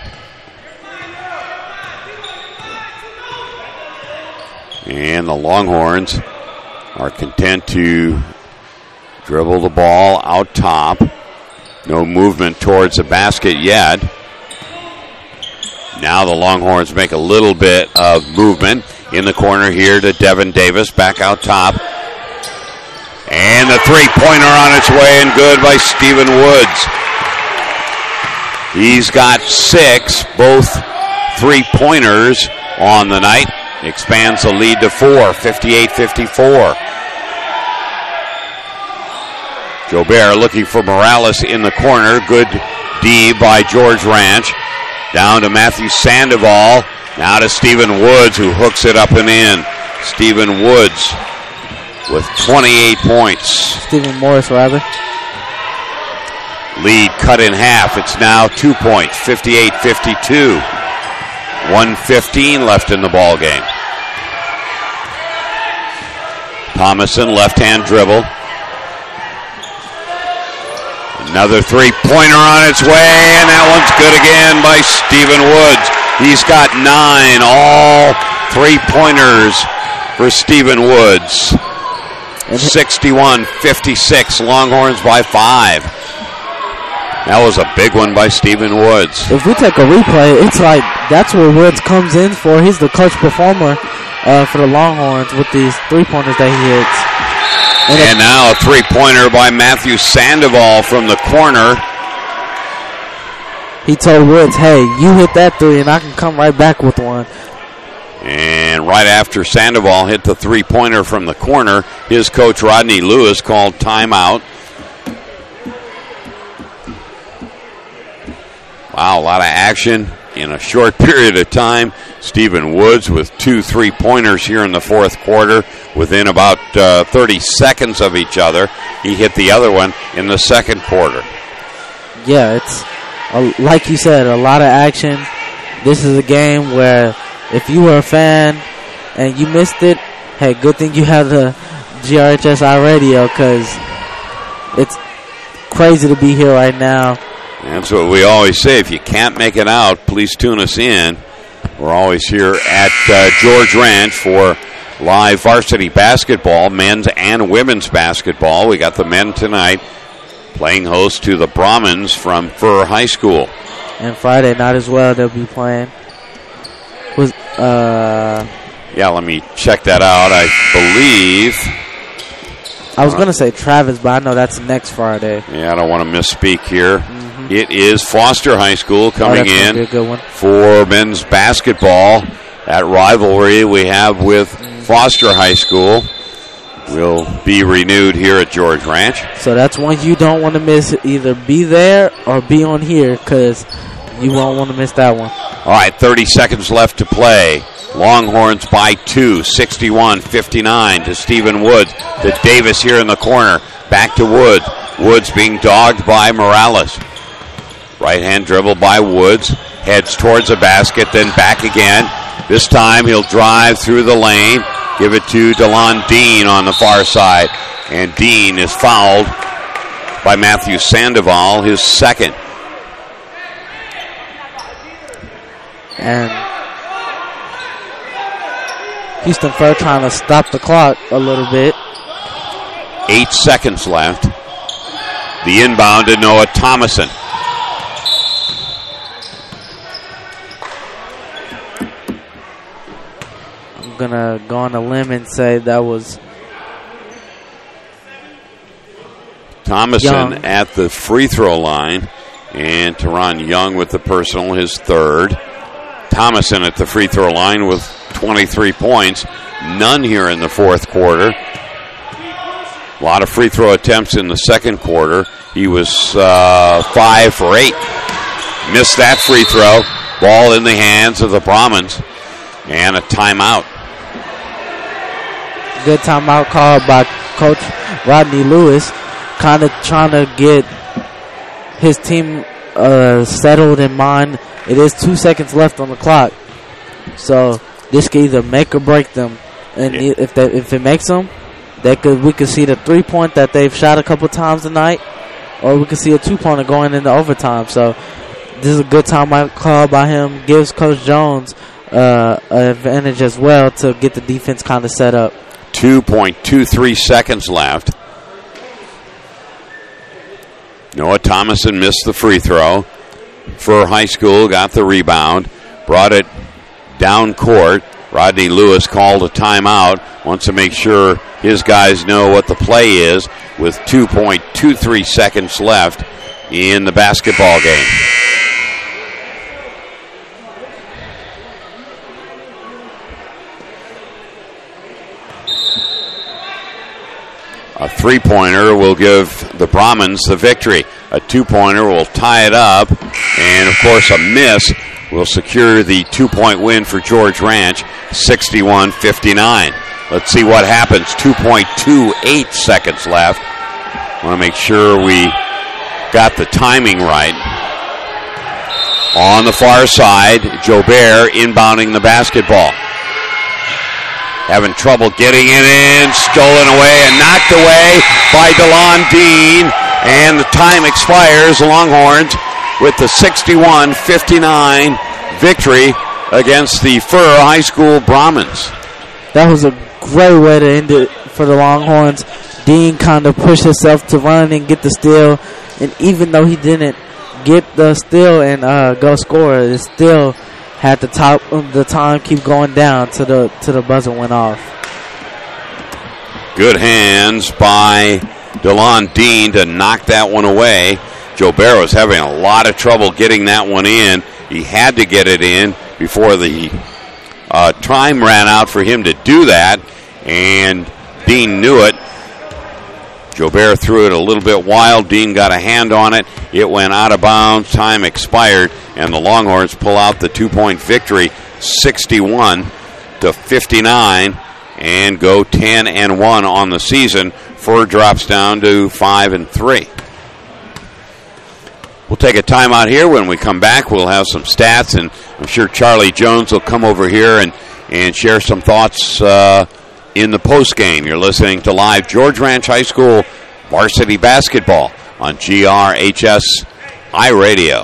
And the Longhorns are content to dribble the ball out top. No movement towards the basket yet. Now the Longhorns make a little bit of movement in the corner here to Devin Davis, back out top. And the three-pointer on its way and good by Stephen Woods. He's got 6, both three-pointers on the night. Expands the lead to 4, 58-54. Jobert looking for Morales in the corner. Good D by George Ranch. Down to Matthew Sandoval. Now to Stephen Woods, who hooks it up and in. Stephen Woods with 28 points. Stephen Morris, rather. Lead cut in half. It's now 2 points, 58-52. 1:15 left in the ball game. Thomason, left-hand dribble. Another three-pointer on its way, and that one's good again by Stephen Woods. He's got 9, all three-pointers for Stephen Woods. 61-56, Longhorns by 5. That was a big one by Stephen Woods. If we take a replay, it's like that's where Woods comes in for. He's the clutch performer for the Longhorns with these three-pointers that he hits. And now a three-pointer by Matthew Sandoval from the corner. He told Woods, hey, you hit that three and I can come right back with one. And right after Sandoval hit the three-pointer from the corner, his coach Rodney Lewis called timeout. Wow, a lot of action in a short period of time. Stephen Woods with 2 3-pointers here in the fourth quarter within about 30 seconds of each other. He hit the other one in the second quarter. Yeah, it's, like you said, a lot of action. This is a game where if you were a fan and you missed it, hey, good thing you have the GRHS iRadio because it's crazy to be here right now. That's what we always say. If you can't make it out, please tune us in. We're always here at George Ranch for live varsity basketball, men's and women's basketball. We got the men tonight playing host to the Brahmins from Furr High School. And Friday night as well, they'll be playing. Yeah, let me check that out. I believe. I was going to say Travis, but I know that's next Friday. Yeah, I don't want to misspeak here. Mm-hmm. It is Foster High School coming in for men's basketball. That rivalry we have with Foster High School will be renewed here at George Ranch. So that's one you don't want to miss. Either be there or be on here because you won't want to miss that one. All right, 30 seconds left to play. Longhorns by 2, 61-59 to Stephen Woods. To Davis here in the corner. Back to Woods. Woods being dogged by Morales. Right-hand dribble by Woods. Heads towards the basket, then back again. This time he'll drive through the lane. Give it to DeLon Dean on the far side. And Dean is fouled by Matthew Sandoval, his second. And Houston Furr trying to stop the clock a little bit. 8 seconds left. The inbound to Noah Thomason. I'm going to go on a limb and say that was Thomason Young at the free throw line. And Teron Young with the personal, his third. Thomason at the free throw line with 23 points. None here in the fourth quarter. A lot of free throw attempts in the second quarter. He was 5 for 8. Missed that free throw. Ball in the hands of the Brahmins. And a timeout. Good timeout called by Coach Rodney Lewis. Kind of trying to get his team settled in mind. It is 2 seconds left on the clock. So this could either make or break them. And if it makes them, we could see the 3-point that they've shot a couple times tonight, or we could see a 2-pointer going into overtime. So this is a good timeout call by him. Gives Coach Jones an advantage as well to get the defense kind of set up. 2.23 seconds left. Noah Thomason missed the free throw. Furr High School got the rebound, brought it down court. Rodney Lewis called a timeout, wants to make sure his guys know what the play is with 2.23 seconds left in the basketball game. A 3-pointer will give the Brahmins the victory. A 2-pointer will tie it up. And, of course, a miss will secure the 2-point win for George Ranch, 61-59. Let's see what happens. 2.28 seconds left. Want to make sure we got the timing right. On the far side, Jobert inbounding the basketball. Having trouble getting it in, stolen away and knocked away by DeLon Dean. And the time expires. Longhorns with the 61-59 victory against the Furr High School Brahmins. That was a great way to end it for the Longhorns. Dean kind of pushed himself to run and get the steal. And even though he didn't get the steal and go score, it's still had the time keep going down till the buzzer went off. Good hands by DeLon Dean to knock that one away. Joe Barrow was having a lot of trouble getting that one in. He had to get it in before the time ran out for him to do that, and Dean knew it. Joe Barrow threw it a little bit wild. Dean got a hand on it. It went out of bounds. Time expired, and the Longhorns pull out the 2-point victory, 61-59, and go 10-1 on the season. Furr drops down to 5-3. We'll take a timeout here. When we come back, we'll have some stats, and I'm sure Charlie Jones will come over here and share some thoughts in the postgame. You're listening to live George Ranch High School varsity basketball on GRHS iRadio.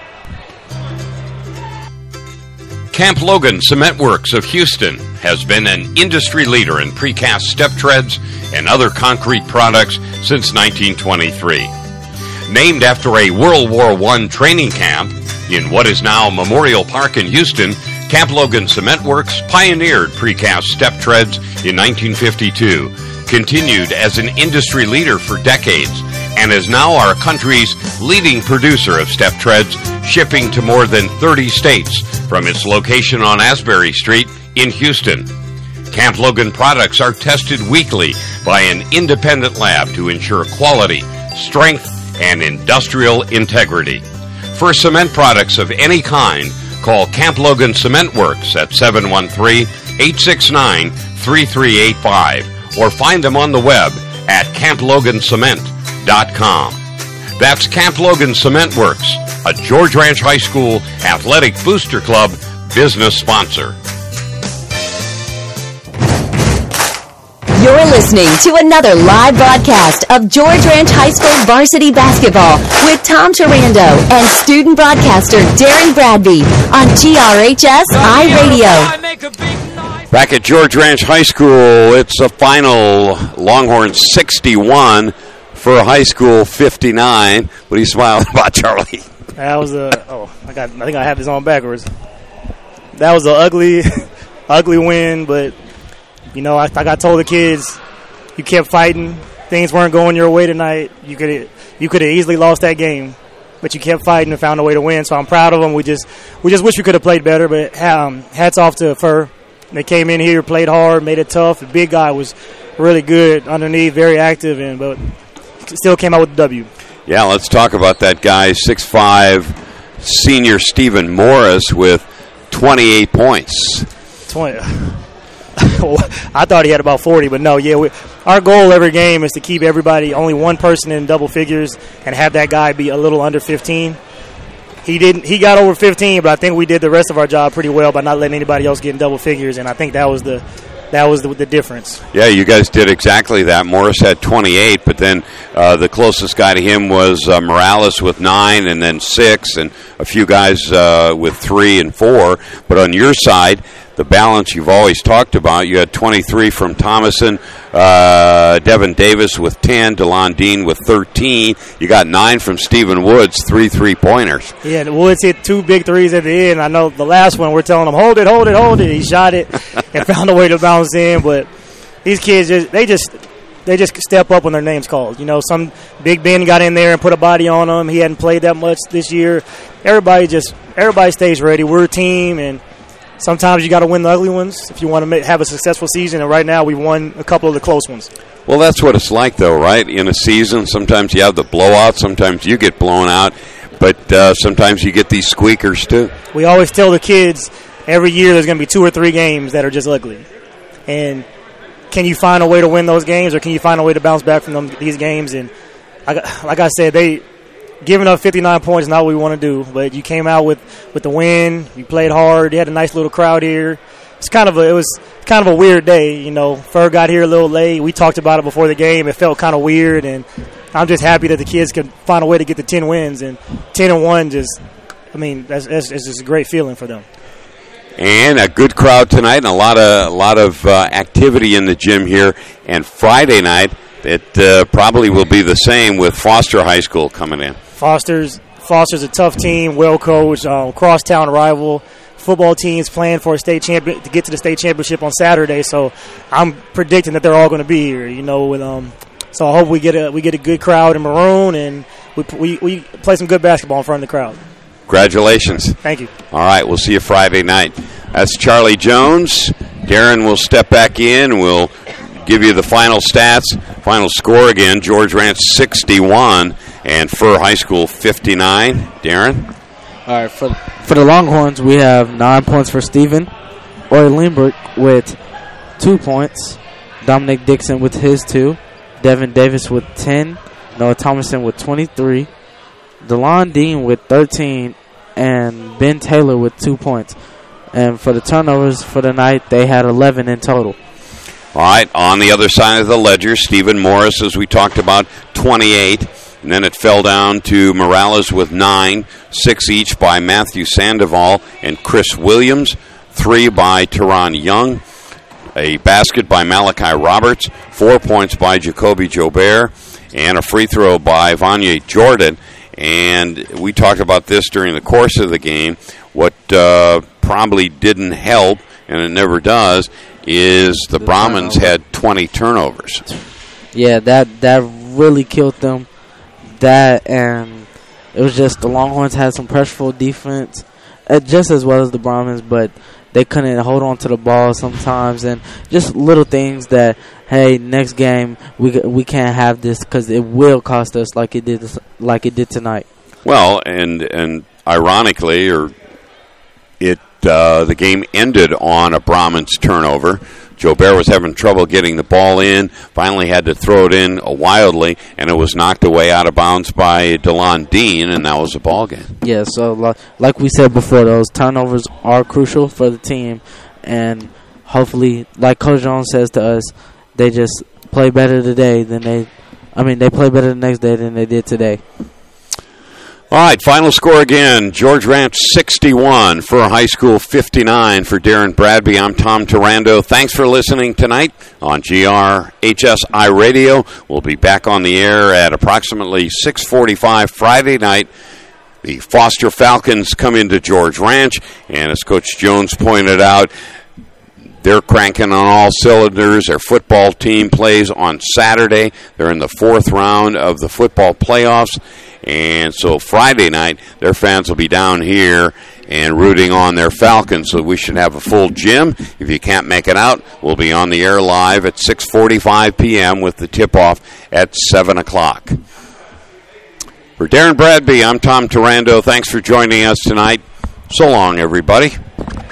Camp Logan Cement Works of Houston has been an industry leader in precast step treads and other concrete products since 1923. Named after a World War I training camp in what is now Memorial Park in Houston, Camp Logan Cement Works pioneered precast step treads in 1952, continued as an industry leader for decades, and is now our country's leading producer of step treads, shipping to more than 30 states from its location on Asbury Street in Houston. Camp Logan products are tested weekly by an independent lab to ensure quality, strength, and industrial integrity. For cement products of any kind, call Camp Logan Cement Works at 713-869-3385 or find them on the web at camplogancement.com. That's Camp Logan Cement Works, a George Ranch High School Athletic Booster Club business sponsor. You're listening to another live broadcast of George Ranch High School varsity basketball with Tom Tarando and student broadcaster Darren Bradby on GRHS iRadio. Back at George Ranch High School, it's a final. Longhorns 61 for high school 59. What are you smiling about, Charlie? That was I think I have this on backwards. That was an ugly win, but you know, like I told the kids, you kept fighting. Things weren't going your way tonight. You could have easily lost that game, but you kept fighting and found a way to win. So I'm proud of them. We just wish we could have played better. But hats off to Furr. They came in here, played hard, made it tough. The big guy was really good underneath, very active, but still came out with the W. Yeah, let's talk about that guy, 6'5", senior Stephen Morris with 28 points. 20. I thought he had about 40, but no, yeah. Our goal every game is to keep everybody, only one person in double figures, and have that guy be a little under 15. He got over 15, but I think we did the rest of our job pretty well by not letting anybody else get in double figures, and I think that was the difference. Yeah, you guys did exactly that. Morris had 28, but then the closest guy to him was Morales with 9, and then 6, and a few guys with 3 and 4. But on your side, the balance you've always talked about, you had 23 from Thomason, Devin Davis with 10, DeLon Dean with 13. You got 9 from Stephen Woods, 3 3-pointers. Yeah, Woods hit 2 big threes at the end. I know the last one we're telling him, hold it. He shot it and found a way to bounce in. But these kids, they just step up when their name's called. You know, some Big Ben got in there and put a body on them. He hadn't played that much this year. Everybody stays ready. We're a team, and sometimes you got to win the ugly ones if you want to have a successful season, and right now we've won a couple of the close ones. Well, that's what it's like, though, right? In a season, sometimes you have the blowout, sometimes you get blown out, but sometimes you get these squeakers, too. We always tell the kids every year there's going to be 2 or 3 games that are just ugly. And can you find a way to win those games, or can you find a way to bounce back from these games? And like I said, giving up 59 points is not what we want to do, but you came out with the win. You played hard. You had a nice little crowd here. It was kind of a weird day, you know. Furr got here a little late. We talked about it before the game. It felt kind of weird, and I'm just happy that the kids could find a way to get the 10 wins. And 10-1 that's just a great feeling for them. And a good crowd tonight, and a lot of activity in the gym here. And Friday night, it probably will be the same with Foster High School coming in. Foster's a tough team, well coached, crosstown rival. football teams playing for a state champion to get to the state championship on Saturday. So I'm predicting that they're all going to be here. So I hope we get a good crowd in maroon, and we play some good basketball in front of the crowd. Congratulations. Thank you. All right, we'll see you Friday night. That's Charlie Jones. Darren will step back in. We'll give you the final stats, final score again. George Ranch 61 and Furr High School 59. Darren? All right, for the Longhorns, we have 9 points for Steven. Ori Lindbergh with 2 points. Dominic Dixon with his 2. Devin Davis with 10. Noah Thomason with 23. DeLon Dean with 13. And Ben Taylor with 2 points. And for the turnovers for the night, they had 11 in total. All right, on the other side of the ledger, Stephen Morris, as we talked about, 28. And then it fell down to Morales with 9, 6 each by Matthew Sandoval and Chris Williams, 3 by Teron Young, a basket by Malachi Roberts, 4 points by Jacoby Jobert, and a free throw by Vanya Jordan. And we talked about this during the course of the game. What probably didn't help, and it never does, is the Brahmins had 20 turnovers. Yeah, that really killed them. That, and it was just the Longhorns had some pressureful defense, just as well as the Brahmins, but they couldn't hold on to the ball sometimes, and just little things that, hey, next game we can't have this because it will cost us like it did tonight. Well, and ironically, the game ended on a Brahmins turnover. Jobert was having trouble getting the ball in, finally had to throw it in wildly, and it was knocked away out of bounds by DeLon Dean, and that was a ball game. Yeah, so like we said before, those turnovers are crucial for the team, and hopefully, like Coach Jones says to us, they just play better today they play better the next day than they did today. All right, final score again. George Ranch 61, Furr High School 59. For Darren Bradby, I'm Tom Tarando. Thanks for listening tonight on GRHSI Radio. We'll be back on the air at approximately 6:45 Friday night. The Foster Falcons come into George Ranch, and as Coach Jones pointed out, they're cranking on all cylinders. Their football team plays on Saturday. They're in the 4th round of the football playoffs. And so Friday night, their fans will be down here and rooting on their Falcons. So we should have a full gym. If you can't make it out, we'll be on the air live at 6:45 p.m. with the tip-off at 7 o'clock. For Darren Bradby, I'm Tom Tarando. Thanks for joining us tonight. So long, everybody.